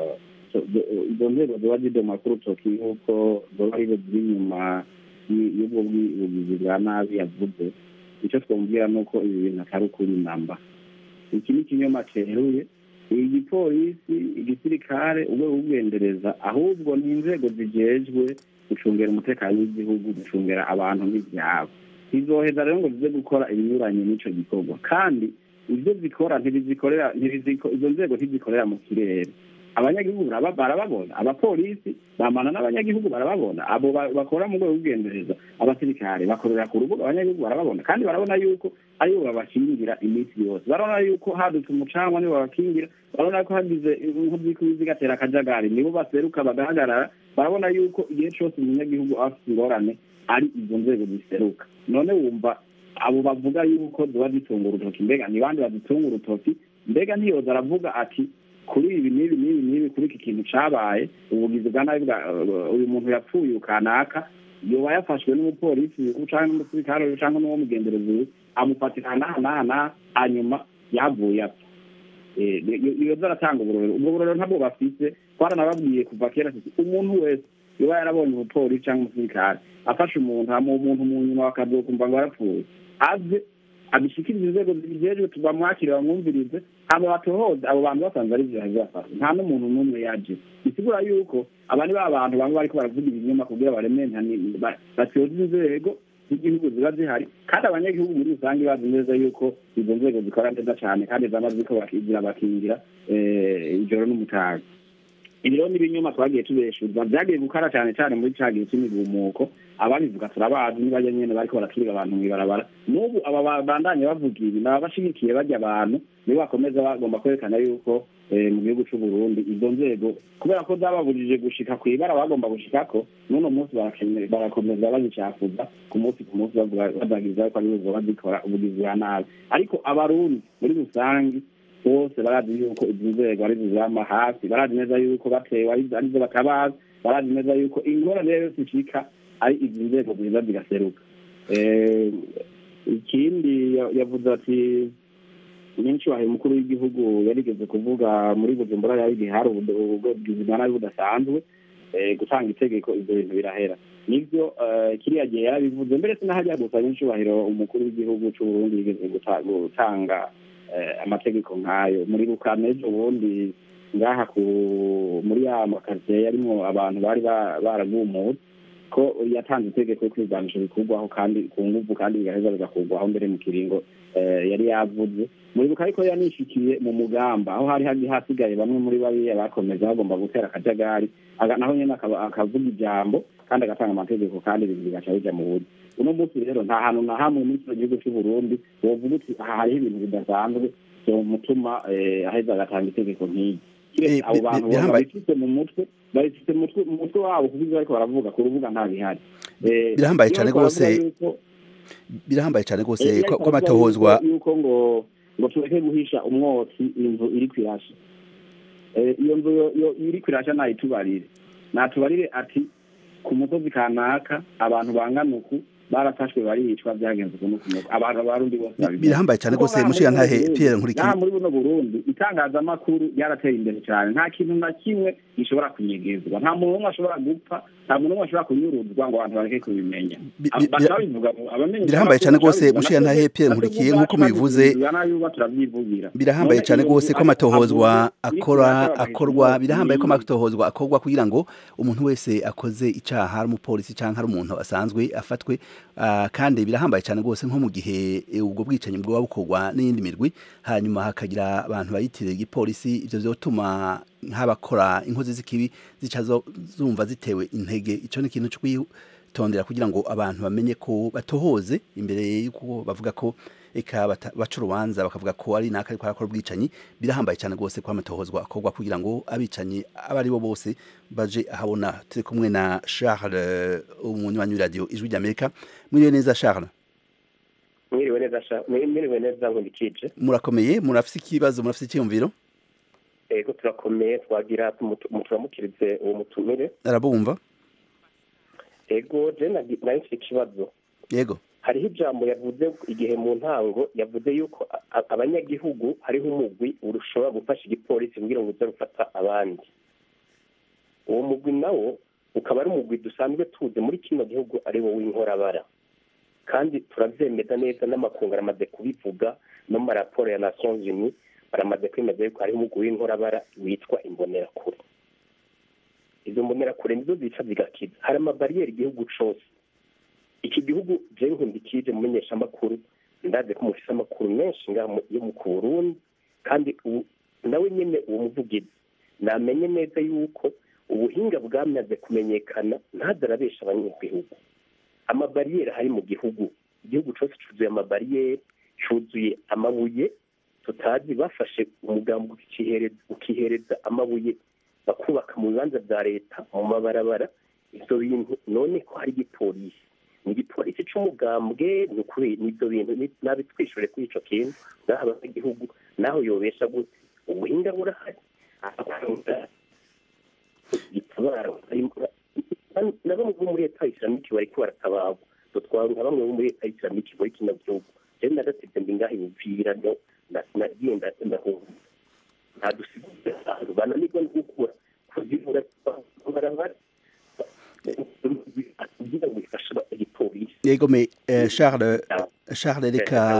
izo nzego ziba zidoma ku rutoki yuko zoba arizo ziri inyuma y'ubwo bugizi bwa nabi yavuze. Icyo twamubwira ni uko ibi bintu atari ukuri namba. Iki ni ikinyoma cyeruye. Igipolisi, igisirikare, urwego rw'ubugendereza ahubwo ni inzego zijejwe gucungera umutekano w'igihugu, gucungera abantu n'ibyabo. Izoheza rero ngo zize gukora ibinyuranye n'ico gikorwa, kandi ibyo zikora izo nzego ntizikorera mu kirere. Abanyagihugu barababona, abapolisi bamana n'abanyagihugu barababona, abo bakora mu rwego rw'ubugendereza, abasirikare bakorera ku rubuga, abanyagihugu barababona, kandi barabona yuko aribo babakingira iminsi yose. Barabona yuko hadutse umucangwa nibo babakingira, barabona ko hagize nk'ubyikubizi zigatera akajagari nibo baseruka bagahagarara. Barabona yuko igihe cyose umunyagihugu afite ingorane ari izo nzego ziseruka. None wumva abo bavuga yuko ziba zitunga urutoki, mbega ni bandi bazitunga urutoki? Mbega ntiyoza aravuga ati kuri ibi n'ibi kuri iki kintu cabaye, ubugizi bwa nabi uyu muntu yapfuye kanaka, yoba yafashwe n'umupolisi cyangwa n'umusirikare cyangwa n'uwo mugenderezi amufatira n'aha hanyuma yavuye apfa. Iyo zaratanga uburorero, ubwo burorero ntabwo bafise. Twaranababwiye kuva kera umuntu wese yoba yarabonye umupolisi cyangwa umusirikare afashe umuntu mu nyuma bakazokumva ngo yarapfuye, aze abishikiriza inzego zijejwe tubamwakire bamwumvirize, hama batohoze abo bantu basanze ari vyaha byafashe. Nta n'umuntu n'umwe yaje. Bisigura yuko abandi b'abantu bamwe bariko baravuga ibinyoma kugira barementane batyoza inzego z'igihugu ziba zihari, kandi abanyagihugu muri rusange bazi neza yuko izo nzego zikora neza cyane kandi zama ziko bakingira ijoro n'umutaga. Ibi rero n'ibinyoma twagiye tubeshuza byagiye gukara cyane cyane muri cagiye cy'imigumuko. Ababivuga turabazi nibaje nyene bariko baraturiga abantu mwibarabara. N'ubu aba bandanye bavuga ibi n'abashigikiye bajya abantu nibo bakomeza bagomba kwerekana yuko mu gihugu cy'u Burundi izo nzego kubera ko zababujije gushika kwibara bagomba gushikako, n'uno munsi barakomeza bazicafuza ku munsi bazagiza ko arizo bazikora ubugizi bwa nabi. Ariko abarundi muri rusange bose barazi yuko izo nzego ari zizama hasi, barazi neza yuko batewe arizo batabazi, barazi neza yuko ingorane rero zishika ari izi nzego ziza zigaseruka. Ikindi yavuze ati nyinshi wahe mukuru w'igihugu yarigeze kuvuga muri Bujumbura yari gihari ubwogizi bwa nabi budasanzwe, gutanga itegeko ibyo bintu birahera. Nivyo kiriya gihe yarabivuze mbere sinahajya gusa nyinshi wahiro umukuru w'igihugu cy'u Burundi yigeze gutanga amategeko nk'ayo muri Rukanejo ubundi ngaha muri ya makaziye yarimo abantu bari baragumutse ko yatanze itegeko kw'izanisha bikurwaho kandi ku nguvu kandi bigaheza bigakurwaho mbere mu kiringo yari yavuze. Muribuka ariko yanishikiye mu mugamba aho hari hasigaye bamwe muri bariya bakomeza bagomba gutera akajagari, naho nyene akavuga ijambo kandi agatanga amategeko kandi ibintu bigaca bija mu buryo. Uno munsi rero nta hantu na hamwe muri ico gihugu cy'u Burundi wovuga uti aha hariho ibintu bidasanzwe byo mutuma aheza agatanga itegeko nk'iri. Abo bantu babifite mu mutwe mu mutwe wabo kubiza ariko baravuga ku rubuga nta bihari. Birahambaye cyane rwose ko amatohozwa yuko ngo tureke guhisha umwotsi inzu iri kwirasha. Iyo nzu iri kwirasha nayitubarire natubarire ati ku musozi kanaka abantu bangana uku barafashwe baricwa byagenze nuko abantu barundi bose birahambaye cyane rwose mushiya ntahe Pierre Nkurikije. Muri buno Burundi itangazamakuru yarateye imbere cyane, nta kintu na kimwe gishobora kunyegezwa, nta muntu umwe ashobora gupfa, nta muntu umwe ashobora kunyuruzwa ngo abantu bareke kubimenya. Birahambaye cyane rwose mushiya ntahe Pierre Nkurikiye nk'uko mubivuze. Birahambaye cyane rwose ko amatohozwa akorwa birahambaye ko amatohozwa akorwa kugira ngo umuntu wese akoze icaha ari umupolisi cyangwa ari umuntu asanzwe afatwe kandi birahambaye cyane rwose nko mu gihe ubwo bwicanyi bwoba bukorwa n'iyindi mirwi hanyuma hakagira abantu bayitirira igipolisi ivyo vyotuma nk'abakora inkozi z'ikibi zica zumva zitewe intege ico ni ikintu cyo kwitondera kugira ngo abantu bamenye ko batohoze imbere y'uko bavuga ko eka baca urubanza bakavuga ko ari naka ariko arakora ubwicanyi birahambaye cyane rwose ko amatohozwa akorwa kugira ngo abicanyi aba ari bo bose baje ahabona. Turi kumwe na Charles umunywanyi w'iradiyo Ijwi ry'Amerika. Mwiriwe neza Charles? Mwiriwe neza nkundikije. Murakomeye, murafise ikibazo, murafise icyumviro? Ego turakomeye, twagira turamukirize uwo mutumire. Arabumva? Ego je nari ikibazo. Yego. Hariho ijambo yavuze igihe mu ntango yavuze yuko abanyagihugu hariho umugwi urushobora gufasha igipolisi kugira ngo uze rufata abandi. Uwo mugwi nawo ukaba ari umugwi dusanzwe tuzi muri kino gihugu ari wo w'inkorabara, kandi turavyemeza neza n'amakungu aramaze kubivuga no mu maraporo ya Nations Unies baramaze kwemeza yuko hariho umugwi w'inkorabara witwa imbonerakure. Izo mbonerakure nizo zica zigakiza. Hari amabariyeri igihugu cose. Iki gihugu je nkundikije mumenyesha amakuru ndaze ko mufise amakuru menshi ngaho yo mu Burundi, kandi nawe nyene uwo muvugizi namenye neza yuko ubuhinga bwamaze kumenyekana ntadarabesha abanyagihugu. Amabariyeri hari mu gihugu cose cuzuye amabariyeri, cuzuye amabuye tutazi, bafashe umugambi ukihereza amabuye bakubaka mu bibanza vya leta mu mabarabara. Ivyo bintu none ko hari igipolisi, ni igipolisi c'umugambwe n'ivyo bintu nabi twishore kuri ico kintu ngaha abanyagihugu naho yobesha gute. Ubuhinga burahari na bamwe bo muri leta islamike bariko baratabagwa, dutwanga bamwe bo muri leta islamike muri kino gihugu. Jewe ndagatevye ndi ngaha ibuvira nagenda ndahunga ntadusigura abantu bananirwa no gukura kuzivura barabara kugira ngo bifashe igipolisi. Yego me Charles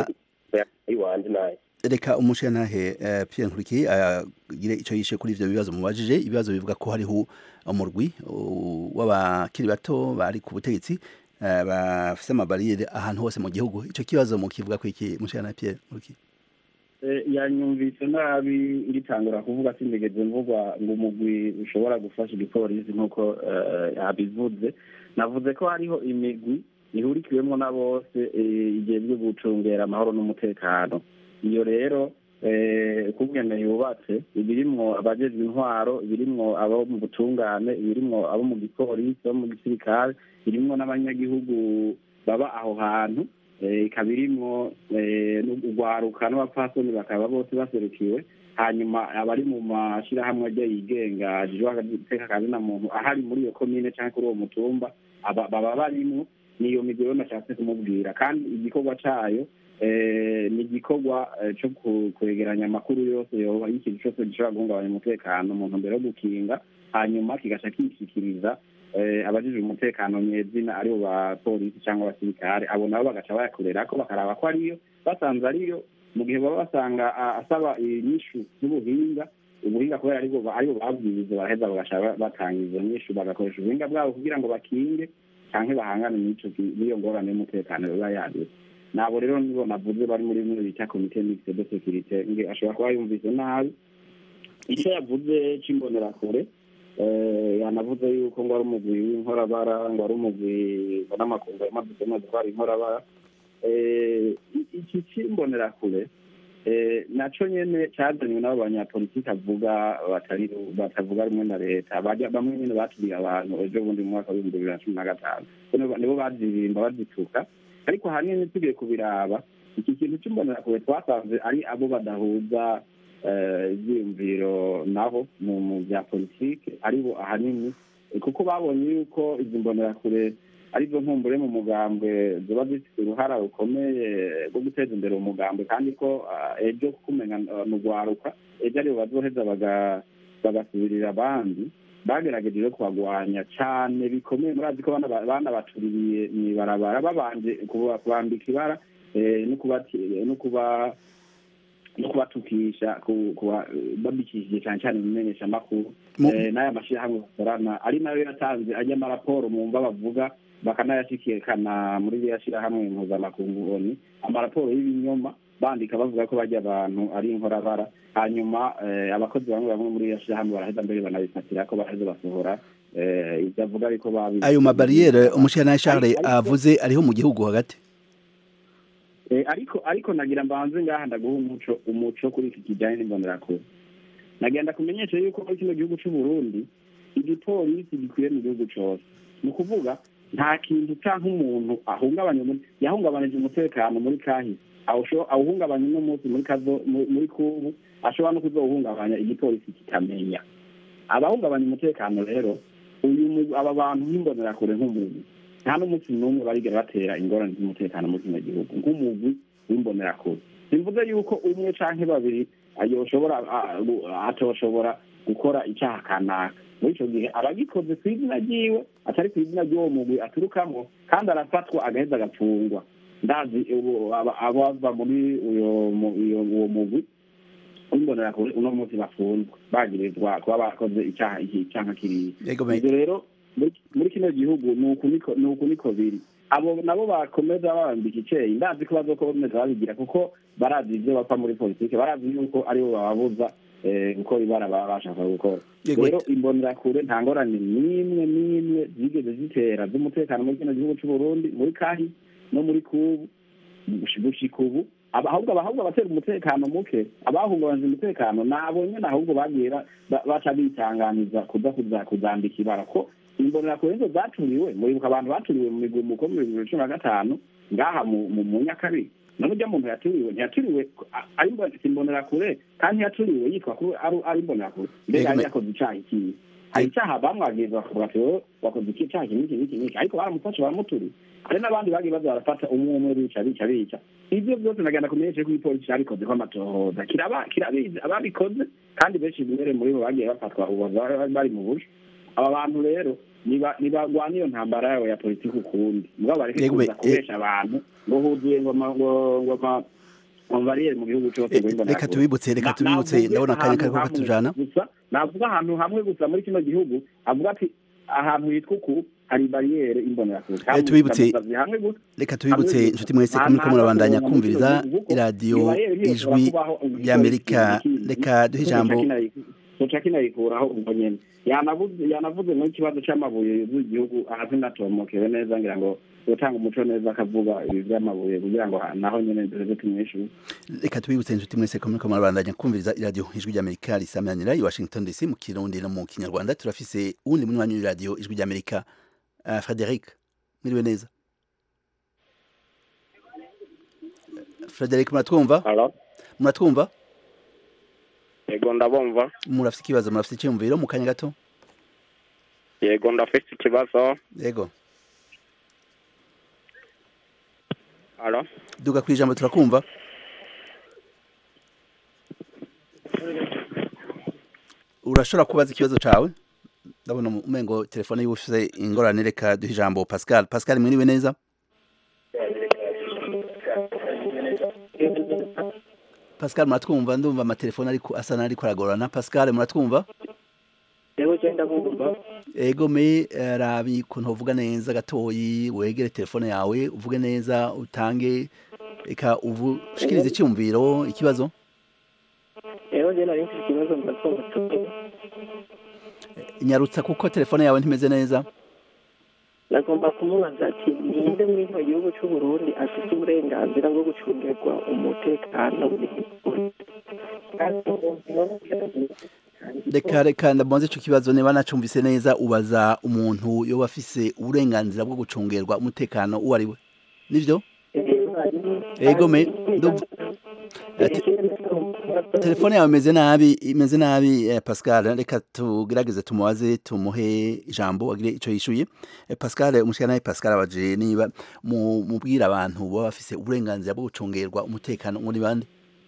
reka umushenantahe Pierre Nkurikiye agire ico yishe kuri ivyo bibazo mubajije. Ibibazo bivuga ko hariho umurwi w'abakiri bato bari ku butegetsi bafise amabariyeri ahantu hose mu gihugu. Ico kibazo mu kivuga ko iki mushenantahe Pierre Nkurikiye? Yanyumvise nabi ngitangura kuvuga sinigeze mvugwa ngo umugwi ushobora gufasha igipolisi nk'uko yabivuze. Navuze ko hariho imigwi ihurikiwemo na bose igihe byo gucungera amahoro n'umutekano. Iyo rero kugenda yubatse ibirimwo abajejwe intwaro, ibirimwo abo mu butungane, ibirimwo abo mu gipolisi, abo mu gisirikare, ibirimwo n'abanyagihugu baba aho hantu, ikabirimwo urwaruka n'abapfasoni bakaba bose baserukiwe. Hanyuma abari mu mashirahamwe ajya yigenga ajejwe agateka ka zina muntu ahari muri iyo komine canke kuri uwo mutumba baba barimwo. Niyo migwi rero nashatse kumubwira, kandi igikorwa cayo ni igikorwa cyo kwegeranya amakuru yose yoba y'ikintu cyose gishobora guhungabanya umutekano mu ntumbero yo gukinga, hanyuma kigaca kishikiriza abajejwe umutekano nyezina aribo ba polisi cyangwa abasirikare. Abo nabo bagaca bayakorerako bakaraba ko ariyo, basanze ariyo mu gihe baba basanga asaba inyishu n'ubuhinga, ubuhinga kubera aribo babwize baraheza bagaca batanga izo nyishu, bagakoresha ubuhinga bwabo kugira ngo bakinge canke bahangane n'iyo ngorane y'umutekano biba yaduze. Nabo rero nibo navuze bari muri bimwe bita komite mixte de sécurité. Nge ashobora kuba yumvise nabi ico yavuze c'imbonerakure. Yanavuze yuko ngo ari umugwi w'inkorabara, ngo ari umugwi n'amakungu yamaze ko ari inkorabara. Iki c'imbonerakure naco nyene cazanywe n'abo banyapolitiki batavuga rumwe na leta. Bamwe nyene baturiye abantu ejo bundi mu mwaka w'ibihumbi 2015 nibo bazirimba bazituka. Ariko ahanini tugiye kubiraba iki kintu c'imbonerakure twasanze ari abo badahuza ivyiyumviro nabo mu bya politike, aribo ahanini, kuko babonye yuko izi mbonerakure arizo nkumbure mu mugambwe ziba zifite uruhara rukomeye rwo guteza imbere umugambwe, kandi ko ejo kumenya n'ugwaruka ejo aribo bazoheza bagasubirira abandi. Bagerageje rero kubagwanya cyane bikomeye. Murazi ko bana batuririye mw'ibarabara babanje kubambika ibara no kubatukisha babikishije cyane cyane bimenyesha amakuru n'aya mashirahamwe bakorana, ari nayo yatanze ajya amaraporo mumva bavuga bakanayashikirikana muri ririya shirahamwe mpuzamakungu ONU amaraporo y'ibinyoma bandika bavuga ko barya abantu ari inkorabara hanyuma abakozi bamwe muri ririya shirahamwe baraheza mbere banabifatira ko baraheza basohora ivyo avuga ariko ayo mabariyeri umushana Charles avuze ariho mu gihugu hagati ariko nagira mbanze ngaha ndaguha umuco kuri iki kijanye n'imbonerakure nagenda kumenyesha yuko muri kino gihugu c'u Burundi igipolisi gikwiye mu gihugu cose ni ukuvuga nta kintu canke umuntu yahungabanije umutekano muri kahise awuhungabanya uno munsi muri kubu ashobora no kuzohungabanya igipolisi kitamenya abahungabanya umutekano rero aba bantu nk'imbonerakure nk'umuntu nta n'umunsi n'umwe barigera batera ingorane z'umutekano muri kino gihugu nk'umugwi w'imbonerakure simvuze yuko umwe canke babiri atoshobora gukora icaha kanaka muri ico gihe abagikoze kw'izina ryiwe atari kw'izina ry'uwo mugwi aturukamwo kandi arafatwa agaheza agafungwa ndazi abava muri uwo mugwi w'imbonerakure uno munsi bafunzwe bagirizwa kuba bakoze icaha kiriya ivyo rero muri kino gihugu ni uku niko biri abo nabo bakomeza babambika iceyi ndazi ko bazokomeza babigira kuko barazi ivyo bapfa muri politike barazi yuko aribo bababuza gukora ibara bashaka gukora rero imbonerakure nta ngorane n'imwe zigeze zitera z'umutekano muri kino gihugu c'u Burundi muri kahi no muri kubu gushika ubu ahubwo abatera umutekano muke abahungabanje umutekano nabo nyene ahubwo bagiye baca bitanganiza kuzandika ibara ko imbonerakure nizo zaturiwe muribuka abantu baturiwe mu migumuko mu 2015 ngaha mu Nyakabiga none ujya muntu ntiyaturiwe ari imbonerakure kandi ntiyaturiwe yitwa ko ari imbonerakure mbega yari yakoze icaha ikihe hari icaha bamwagiriza bakavuga ati wakoze icaha iki ariko baramufashe baramuturiye hari n'abandi bagiye baza barafata umwe bica ivyo vyose nagenda kumenyesha ko igipolisi carikoze ko amatohoza kirabizi ababikoze kandi benshi imbere muri bo bagiye bafatwa ubu bari mu busho aba bantu rero nibagwana iyo ntambara yabo ya politiki ukundi mugabo bareke kuza kubesha abantu ngo huzuye ngo bariyeri mu gihugu cyose reka tubibutse ndabona akanya kariko katujana navuga ahantu hamwe gusa muri kino gihugu avuga ati ahantu hitwa uku hari bariyeri imbonerakure reka tubibutse inshuti mwese ko muriko murabandanya kumviriza iradiyo ijwi ry'Amerika reka duhe ijambo kinayikuraho ubwo nyene yanavuze mu kibazo c'amabuye y'igihugu ahazinatomokewe neza ngira ngo yotanga umuco neza akavuga ibi vy'amabuye kugira ngo naho nyene duheze tumwishure reka tubibutse inshuti mwese ko muriko murabandanya kumviriza iradiyo ijwi ry'Amerika risamanira i Washington DC mu Kirundi no mu Kinyarwanda turafise uwundi munywanyi w'iradiyo ijwi ry'Amerika Frederic mwiriwe neza Frederic muratwumva muratwumva yego ndabumva murafite ikibazo murafite icyumviro mu kanya gato yego ndafite ikibazo yego alo duga kwijambo turakumva urashobora kubaza ikibazo cawe ndabona umengo telefone y'ufise ingorane reka duhe ijambo Pascal mwiriwe neza Pascal muratwumva ndumva amatelefone ariko asa nari kuragorana Pascal muratwumva Yego cyenda kumva Ego me rabi kuntu uvuga neza gatoyi wegere telefone yawe uvuge neza utange eka uvushikirize cyumviro ikibazo Yego je nari mfite ikibazo mbatwa Nyarutsa kuko telefone yawe ntimeze neza Nagomba kumubaza ati ninde muri icyo gihugu cy'u Burundi afite uburenganzira bwo gucungirwa umutekano reka ndabonze ico kibazo niba nacumvise neza ubaza umuntu yoba afise uburenganzira bwo gucungerwa umutekano uwo ari we nivyo Ego me telefone yawe imeze nabi Pascal reka tugerageze tumubaze tumuhe ijambo agire ico yishuye Pascal umushikana Pascal abaje niba mubwira abantu baba bafise uburenganzira bwo gucungerwa umutekano muri bande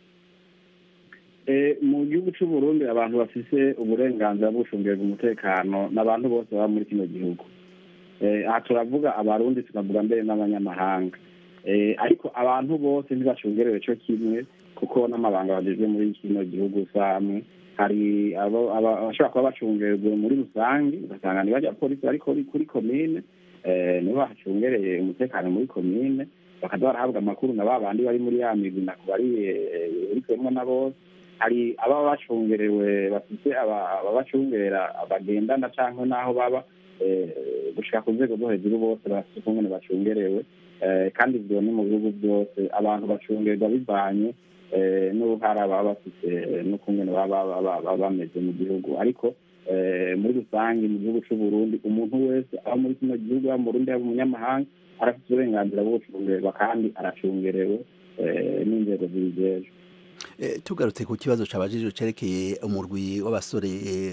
mu gihugu cy'u Burundi abantu bafise uburenganzira bwo gucungerwa umutekano n'abantu bose baba muri kino gihugu aha turavuga abarundi tukavuga mbere n'abanyamahanga ariko abantu bose ntibacungerewe cyo kimwe kuko n'amabanga bagejwe muri kino gihugu samwe hari abashobora kuba bacungerwe muri rusange ugasanga ntibajya polisi ariko kuri komine nibo bacungereye umutekano muri komine bakaza barahabwa amakuru na ba bandi bari muri ya migwi urikuyemwo na bose hari ababa bacungerewe bafite ababacungera bagendana cyangwa n'aho baba gushika ku nzego zo hejuru bose bafite ukuntu bacungerewe kandi ibyo ni mu bihugu byose abantu bacungerwa bivanye n'uruhara baba bafite n'ukungene baba bameze mu gihugu ariko muri rusange mu gihugu cy'u Burundi umuntu wese aba muri kino gihugu yaba mu Burundi yaba umunyamahanga arafite uburenganzira bwo gucungerwa kandi aracungerewe n'inzego zibijejwe. Tugarutse ku kibazo cabajije cerekeye umurwi w'abasore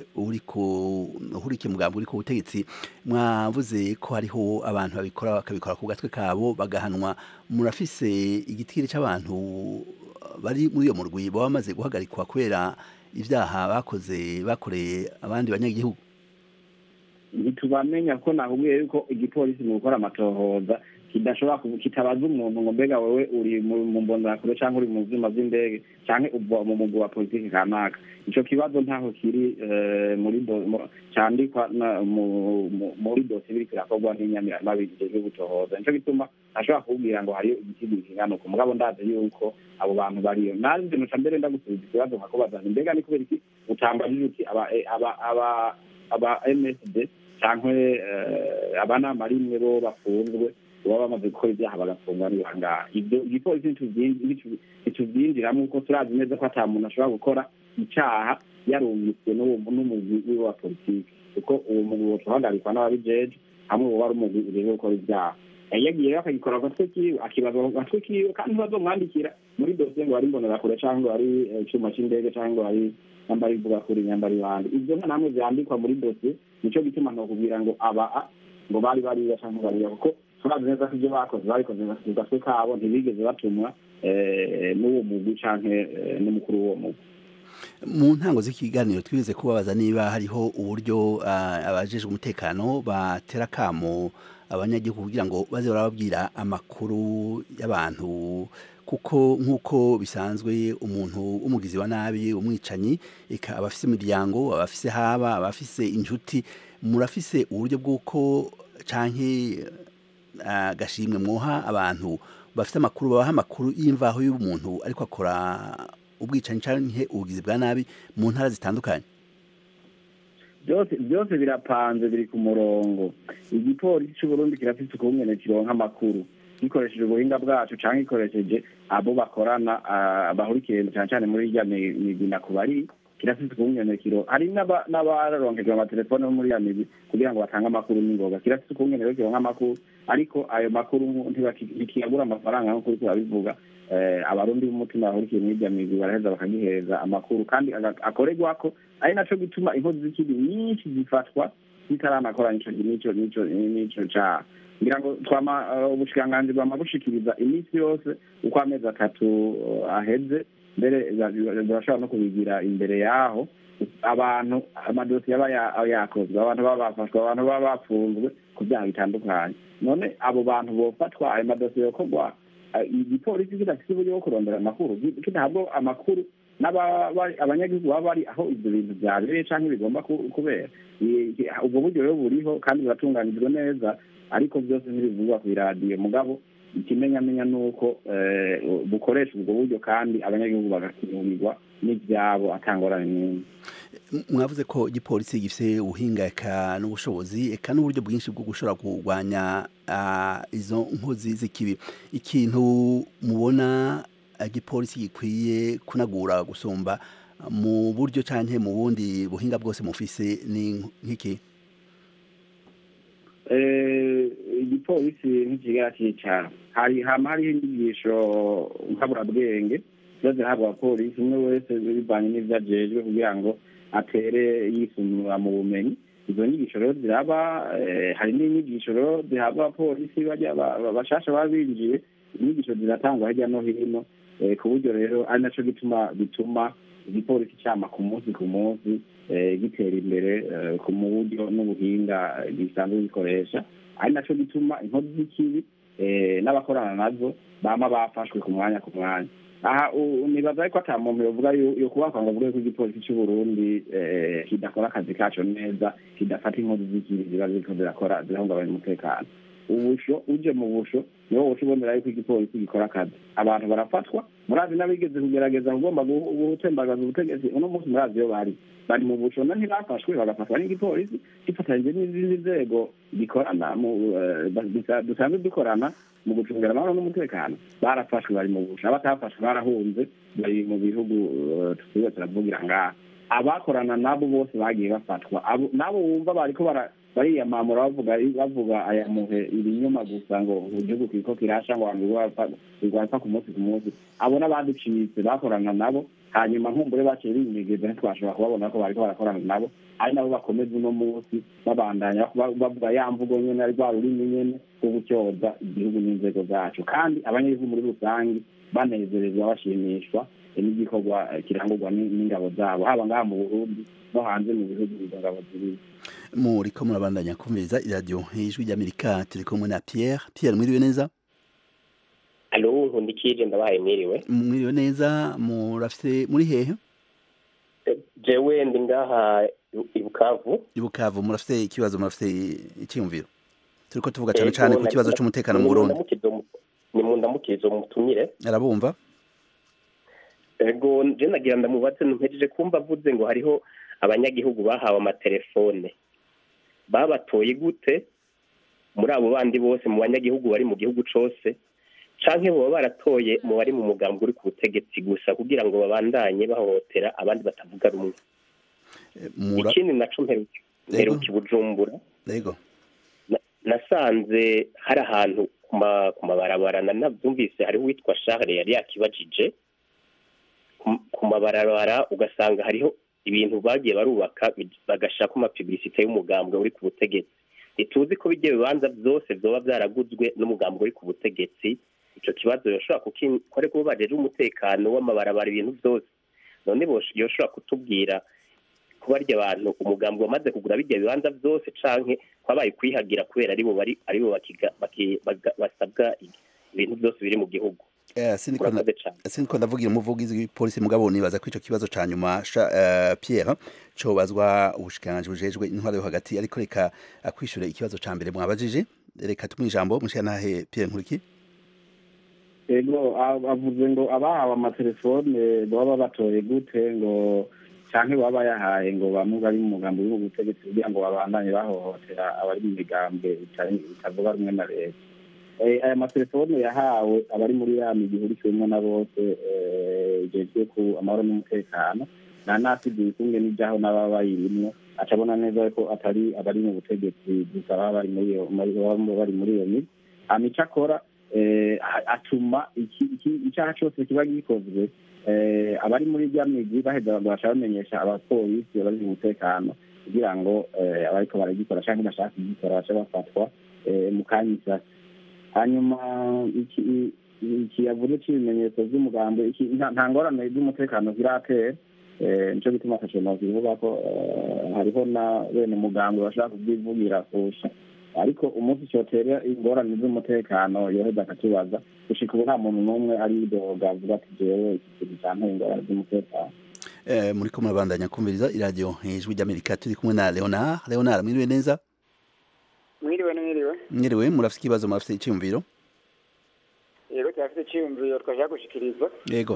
uhurikiye umugambi uri ku butegetsi mwavuze ko hariho abantu bakabikora ku gatwe kabo bagahanwa murafise igitigiri c'abantu bari muri iyo murwi baba bamaze guhagarikwa kubera ivyaha bakoreye abandi banyagihugu? Ntitubamenya ko nakubwiye yuko igipolisi mu gukora amatohoza kidashobora kitabaza umuntu ngo mbega wewe uri mu mbonakure cyangwa uri mu vyuma vy'indege canke uva mu mugwi wa politiki kanaka. Ico kibazo ntaho kiri candikwa muri dosiye biriko irakorwa n'inyamirama bijejwe gutohoza. Nico gituma ntashobora kubwira ngo hariyo igitigi kingana uko mugabo ndazi yuko abo bantu bariyo. Naje nuca mbere ndagusubiza ikibazo nkakubaza mbega ni kubera iki utambajije uti aba MSD canke abanama rimwe bo bafunzwe baba bamaze gukora ibyaha bagafungwa n'ibanga. Ibyo igipolisi ntituvyinjiramo kuko turazi neza ko ata muntu ashobora gukora icaha yarungitswe n'umugwi wa politiki kuko uwo mugwi wotuhagarikwa n'ababijeje hamwe uwo wari umugwi ujejwe gukora ibyaha. Yagiye akagikora agatwe kiwe akibaza agatwe kiwe kandi ntibazomwandikira muri dosiye ngo wari imbonerakure canke wari icuma c'indege canke ngo wari nyambari ivuga kuri nyambari bandi. Ivyo nta namwe vyandikwa muri dosiye. Nico gituma nokubwira ngo ngo bari bariya canke bariya kuko turazi neza ko ibyo bakoze babikoze ku gatwe kabo ntibigeze batumwa n'uwo mugwi canke n'umukuru w'uwo mugwi. Mu ntango z'ikiganiro twize kubabaza niba hariho uburyo abajejwe umutekano batera kamo abanyagihugu kugira ngo baze barababwira amakuru y'abantu kuko nk'uko bisanzwe umuntu w'umugizi wa nabi umwicanyi eka abafise imiryango abafise haba abafise inshuti murafise uburyo bw'uko canke agashimwe mwoha abantu bafite amakuru babaha amakuru y'imvaho y'umuntu ariko akora ubwicanyi canke ubugizi bwa nabi mu ntara zitandukanye? Byose birapanze biri ku murongo. Igipolisi cy'u Burundi kirafite ukungene kironka amakuru gikoresheje ubuhinga bwacu canke gikoresheje abo bakorana bahurikiye cyane muri irya migwi nakubari kirafite ukungene hari n'abaronkejwe amatelefone muri ya migwi kugira ngo batange amakuru n'ingoga. Kirafite ukungene rero kironka amakuru ariko ayo makuru ntikiyagura amafaranga nk'uko uriko urabivuga. Abarundi b'umutima bahurikiye muri irya migwi baraheza bakagihereza amakuru kandi akorerwako ari naco gituma inkozi z'ikibi nyinshi zifatwa zitaranakora nico caha. Ngira ngo ubushikiranganji bwama bushikiriza iminsi yose uko amezi 3 aheze mbere barashobora no kubigira imbere yaho abantu amadosiye aba yakozwe abantu baba bafashwe abantu baba bafunzwe ku byaha bitandukanye. None abo bantu bofatwa ayo madosiye yokorwa igipolisi kidafite uburyo bwo kurondera amakuru ntabwo amakuru abanyagihugu baba bari aho ibyo bintu byabereye canke bigomba kubera. Ubwo buryo rero buriho kandi buratunganijwe neza ariko byose ntibivugwa kw'iradiyo mugabo ikimenyamenya nuko bukoresha ubwo buryo kandi abanyagihugu bagakirumirwa n'ivyabo atangorane n'imwe. Mwavuze ko igipolisi gifise ubuhinga eka n'ubushobozi eka n'uburyo bwinshi bwo gushobora kurwanya izo nkozi z'ikibi. Ikintu mubona igipolisi gikwiye kunagura gusumba mu buryo canke mu bundi buhinga bwose mufise ni nk'iki? Igipolisi nk'ikigara c'icara hariho inyigisho nkaburabwenge zahabwa abapolisi umwe wese bivanye n'ivyo ajejwe kugira ngo atere yisumura mu bumenyi. Izo nyigisho rero ziraba hari n'inyigisho rero zihabwa abapolisi bashasha baba binjiye. Inyigisho ziratangwa hirya no hino ku buryo rero ari naco bituma igipolisi cama ku munsi gitera imbere mu buryo n'ubuhinga gisanzwe gikoresha. Ari naco gituma inkozi z'ikibi n'abakorana nazo bama bafashwe ku mwanya. aha nibaza ko ata muntu yovuga yo kubaka ngo avuge ko igipolisi cy'u Burundi kidakora akazi kaco neza, kidafata inkozi z'ikibi ziba ziriko zirakora zirahungabanya umutekano. Ubusho uje mu busho niwo ushobora yuko igipolisi gikora akazi, abantu barafatwa, murazi n'abigeze kugerageza kugomba gutembagaza ubutegetsi, uno munsi murazi yo bari mu busho na ntibafashwe bagafatwa n'igipolisi gifatanyije n'izindi nzego gikorana dusanzwe dukorana mu gucungira amahoro n'umutekano, barafashwe bari mu busho, abatafashwe barahunze bari mu bihugu tusiwe turavugira ngaha. Abakorana nabo bose bagiye bafatwa, nabo wumva bariko bariyamamura bavuga aya muhe ibinyoma gusa ngo igihugu kiriko kirasha ngo abantu bigwapfa ku munsi ku munsi, abo n'abaducitse bakorana nabo, hanyuma nkumbure baciye binyegeza ntitwashobora kubabona ko bariko barakorana nabo, ari nabo bakomeza uno munsi babandanya bavuga ya mvugo nyene ari rwa rurimi nyene rwo gutyoza igihugu n'inzego zacu, kandi abanyagihugu muri rusange banezerezwa bashimishwa n'igikorwa kirangurwa n'ingabo zabo, haba ngaha mu Burundi no hanze mu bihugu izo ngabo ziri. Muriko murabandanya kumviriza iradiyo Ijwi ry'Amerika, turi kumwe na Pierre. Mwiriwe neza? Alo, nkundikije ndabahaye mwiriwe. Mwiriwe neza, muri hehe? Jewe ndi ngaha i Bukavu. Murafite ikibazo, murafite icyumviro? Turiko tuvuga cyane cyane ku kibazo cy'umutekano mu Burundi. Ni mu ndamukirizo mutumire. Arabumva? Ego je nagira ndamubaze ntumpejeje kumva avuze ngo hariho abanyagihugu bahawe amatelefone. Babatoye gute muri abo bandi bose mu banyagihugu bari mu gihugu cose, canke boba baratoye mu bari mu mugambi uri ku butegetsi gusa kugira ngo babandanye bahohotera abandi batavuga rumwe? Ikindi naco mperuka i Bujumbura. Yego. Nasanze hari ahantu ku mabarabara navyumvise hariho uwitwa Charles yari yakibajije ku mabarabara, ugasanga hariho ibintu bagiye barubaka bagashaka amapublicité y'umugambwe uri ku butegetsi. Ntituzi ko bijye bibanza byose vyoba vyaraguzwe n'umugambwe uri ku butegetsi. Ico kibazo yoshobora kukore ko bajeje umutekano w'amabarabara ibintu byose, none yoshobora kutubwira kuba arya abantu umugambwe wamaze kugura bijye bibanza byose canke kwabaye kwihagira kubera aribo basabwa ibintu byose biri mu gihugu. Siniko ndavugira umuvugizi w'ipolisi mugabo nibaza ko ico kibazo ca nyuma Pierre cobazwa ubushikiranganji bujejwe intwaro yo hagati, ariko reka akwishure ikibazo ca mbere mwabajije. Reka tumuhe ijambo mushikanahe Pierre Nkuriki. Ego avuze ngo abahawe amatelefone baba batoye gute ngo canke baba yahaye ngo bamwe bari mu mugambi w'ubutegetsi kugira ngo babandanye bahohotera abari mu migambwe itavuga rumwe na leta. Aya matelefone yahawe abari muri ya migi ihurikiyemwo na bose ijejwe ku amahoro n'umutekano, nasize kumwe n'ijaho n'ababa bayirimwo, acabona neza ko atari abari mu butegetsi gusa baba bari muri iyo migi. Amico akora atuma icyaha cyose kiba gikozwe abari muri rya migi baheza bagashaka bamenyesha abapolisi bari mu mutekano kugira ngo abariko baragikora canke bashaka kugikora bace bafatwa mu kanya isasi. Hanyuma iki yavuze cy'ibimenyetso by'umugambi nta ngorane z'umutekano ziratera, nico gituma ashobora kuvuga ko hariho na bene umugambi bashaka kubyivugira kurusha, ariko umunsi cyotera ingorane z'umutekano yoheza akatubaza. Gushika ubu nta muntu n'umwe ari doga avuga ati jewe iki kintu cyanteye ingorane z'umutekano. Muriko murabandanya kumviriza iradiyo Ijwi ry'Amerika, turi kumwe na Leonard. Mwiriwe neza? Mwiriwe, murafite ikibazo, murafite icyumviro? Yego, turafite icyumviro twashaka gushikiriza. Yego.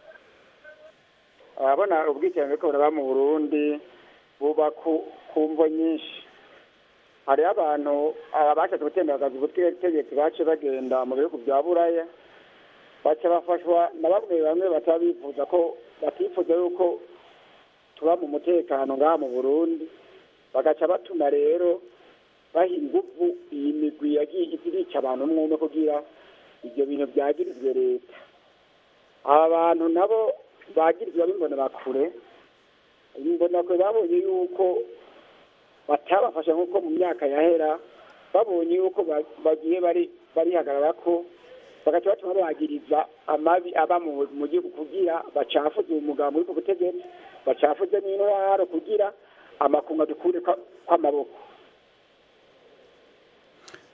Abona ubwicanyi ko buraba mu Burundi buba ku mvo nyinshi. Hari abantu abashatse gutembagaza ubutegetsi bace bagenda mu bihugu bya Buraya, baca bafashwa na bamwe batabifuza ko batifuza yuko tuba mu mutekano ngaha mu Burundi, bagaca batuma rero baha inguvu iyi migwi yagiye irica abantu umwe kugira ibyo bintu byagirizwe leta. Aba bantu nabo bagirizwa b'imbonerakure babonye yuko batabafasha nk'uko mu myaka yahera, babonye yuko bagiye barihagarara ko bagaca batuma bagiriza amabi aba mu gihugu kugira bacafuze umugambi uri ku butegetsi, bacafuze n'intwaro kugira amakunga dukure kw'amaboko.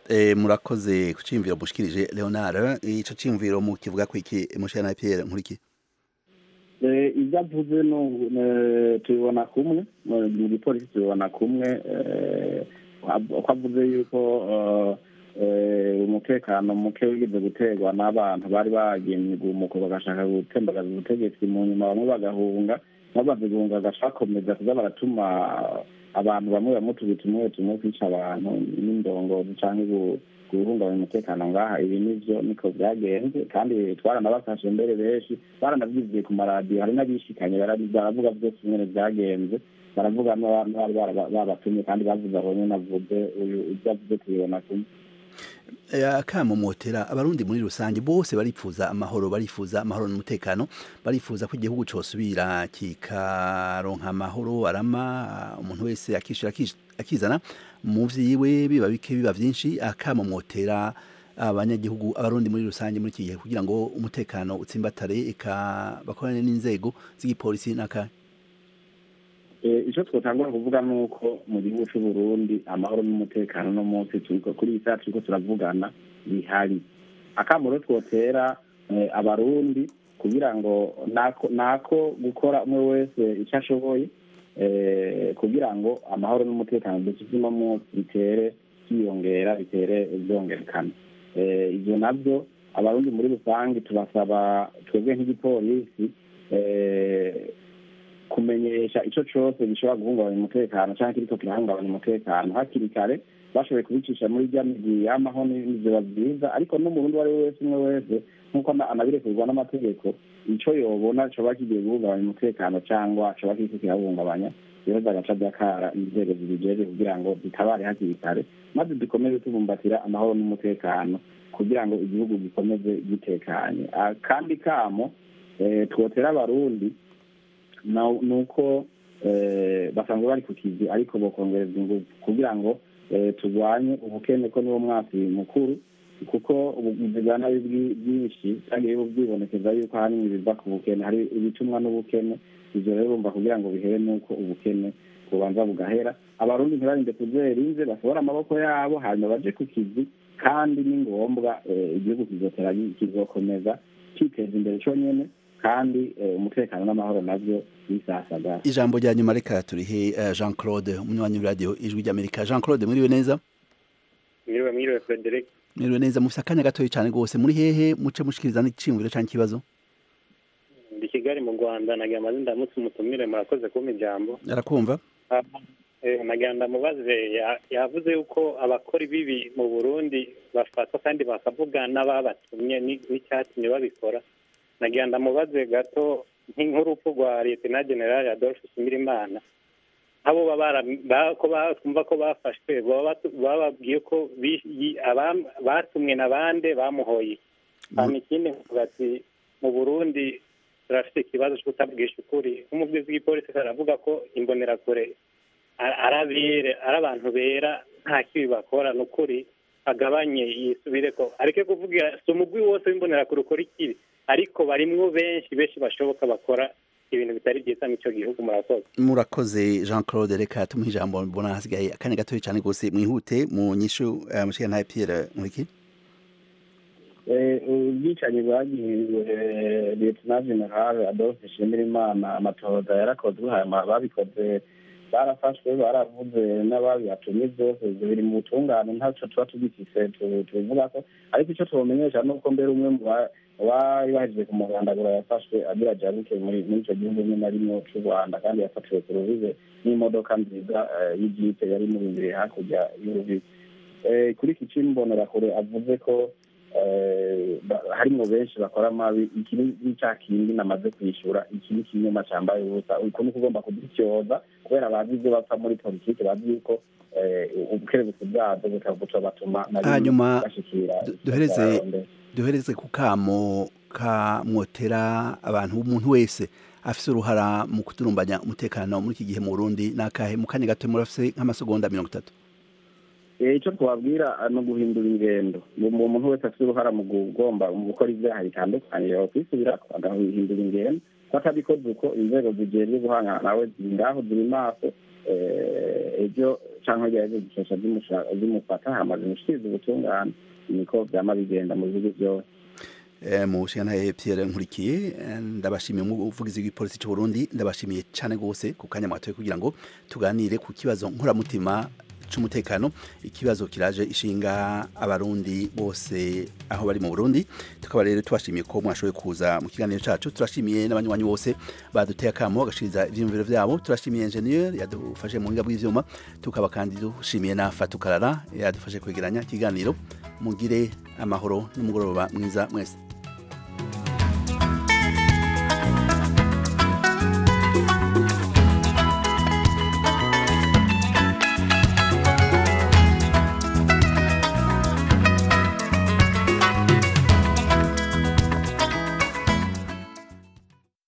murakoze ku cyiyumviro mushikirije Leonard ico cyiyumviro mu kivuga ko iki mushana Pierre nkuriki ibyo avuze tubibona kumwe mu gipolisi tubibona kumwe uko avuze yuko umutekano muke wigeze guterwa n'abantu bari bagiye mu migumuko bagashaka gutembagaza ubutegetsi mu nyuma bamwe bagahunga bamaze guhunga bagakomeza kuza baratuma abantu bamwe bamutuye tumwe kwica abantu n'indongozi cyangwa guhungabanya umutekano ngaha ibi nivyo niko byagenze kandi twaranabafashe mbere benshi baranabyivuye ku maradiyo hari n'abishikanye baravuga byose nyene byagenze baravuga n'abari babatumye kandi bavuze aho nyene avuze ibyo avuze tubibona kumwe akamomotera abarundi muri rusange bose barifuza amahoro n'umutekano barifuza ko igihugu cosubira kikaronka amahoro arama umuntu wese akishira akizana mu vyiwe biba bike biba vyinshi akamomotera abanyagihugu abarundi muri rusange muri iki gihe kugira ngo umutekano utsimbatare bakorane n'inzego z'igipolisi n'aka icyo twatangura kuvuga ni uko mu gihugu cy'u Burundi amahoro n'umutekano no munsi kuri iyi saha turiko turavugana bihari akamaro twotera abarundi kugira ngo nako gukora umwe wese icyo ashoboye kugira ngo amahoro n'umutekano dusuzumamo bitere byiyongera bitere byongerekana ibyo nabyo abarundi muri rusange tubasaba twebwe nk'igipolisi kumenyesha ico cose gishobora guhungabanya umutekano canke kiriko kirahungabanya umutekano hakiri kare bashoboye kubicisha muri rya migwi y'amaho n'ivyoba vyiza ariko n'umurundi uwo ari we wese umwe wese nk'uko anabirekurwa n'amategeko ico yobona coba kigiye guhungabanya umutekano cangwa coba kiriko kirahungabanya yoza agaca vyakara inzego zibijejwe kugira ngo zitabare hakiri kare maze dukomeze tubumbatira amahoro n'umutekano kugira ngo igihugu gikomeze gitekanye kandi kamo twotera abarundi nuko basanzwe bari ku kizi ariko bokongereza ingufu kugira ngo turwanye ubukene ko niwo mwasi mukuru kuko ubugizi bwa nabi bwinshi cyagiye bwibonekeza yuko ahanini biva ku bukene hari ibitumwa n'ubukene ivyo rero bumva kugira ngo bihere nuko ubukene bubanza bugahera abarundi ntibarinde kuzerinze basohora amaboko yabo hanyuma baje ku kizi kandi ni ngombwa igihugu kizokomeza kiteza imbere conyene kandi umutekano n'amahoro navyo bisasagara. Ijambo rya nyuma reka turihe Jean Claude umunywanyi radio ijwi ry'Amerika. Jean Claude mwiriwe neza? Mwiriwe Frederic. Mwiriwe neza mufite akanya gatoyi cyane gose muri hehe muce mushikiriza n'iciyumviro canke ikibazo? Ndi Kigali mu Rwanda nagiye amazi ndamutse umutumire murakoze kumpa ijambo. Arakumva? Nagira ndamubaze yavuze yuko abakora ibibi mu Burundi bafatwa kandi bakavuga n'ababatumye n'icyatumye babikora. Nagira ndamubaze gato nk'urupfu rwa Lieutenant General Adolphe Nshimirimana abo twumva ko bafashwe bababwiye ko batumwe n'abande bamuhoye ikindi ati mu Burundi turafite ikibazo cyo kutabwisha ukuri nk'umuvugizi w'igipolisi aravuga ko imbonerakure ari abantu bera nta kibi bakora n'ukuri agabanye yisubire ko areke kuvuga si umugwi wose w'imbonerakure ukora ikibi ariko barimwo benshi bashoboka bakora ibintu bitari byiza n'icyo gihugu murakoze Jean Claude reka tumuhe ijambo mbona hasigaye akanya gatoya cyane gose mwihute mu nyishu mushika nta Pierre Nkuriki ubwicanyi bwagiriwe Lieutenant General Adolphe Nshimirimana amatohoza yarakozwe hanyuma babikoze barafashwe baravuze n'ababibatumye byose biri mu butungane ntaco tuba tugifise tubivuga ko ariko icyo tubomenyesha nuko mbere umwe mu bari bahejeje kumugandagura yafashwe agira jabuke muri icyo gihugu nyine arimo cy'u Rwanda kandi yafatiwe ku rubibe n'imodoka nziza y'igipe yari murindiriye hakurya y'urubibe kuri iki cy'imbonerakure avuze ko harimo benshi bakora amabi iki n'icya kindi namaze kwishyura iki ni ikinyoma cyambaye ubusa uko ni ukugomba kudutyoza kubera bazi ibyo bapfa muri politiki bazi yuko ubukerebutsi bwabyo bukaguca batuma hanyuma duhereze ku kamo kamwotera abantu umuntu wese afise uruhara mu kuturumbanya umutekano muri iki gihe mu Burundi nakahe mu kanya gato murafise nk'amasegonda 30. Icyo twabwira no guhindura ingendo umuntu wese afite uruhara mu gukora ibyaha bitandukanye yakwisubira agahindura ingendo atabikoze uko inzego zijejwe guhangana nawe ziri ngaho ziri maso ejo canke ryaje gushasha zimufata hamaze mushikiriza ubutungane niko vyama bigenda mu bihugu vyose. Mushyiranahe Pierre Nkurikiye ndabashimiye umuvugizi w'igipolisi cy'u Burundi ndabashimiye cyane gose ku kanya mwatoye kugira ngo tuganire ku kibazo nkoramutima c'umutekano ikibazo kiraje ishinga abarundi bose aho bari mu Burundi tukaba rero tubashimiye ko mwashoboye kuza mu kiganiro cacu turashimiye n'abanywanyi bose baduteye akamo agashiriza ivyumviro vyabo turashimiye engineer yadufashe mu ngabo y'ivyuma tukaba kandi dushimiye na Fatukarara yadufashe kwegeranya ikiganiro mugire amahoro n'umugoroba mwiza mwese.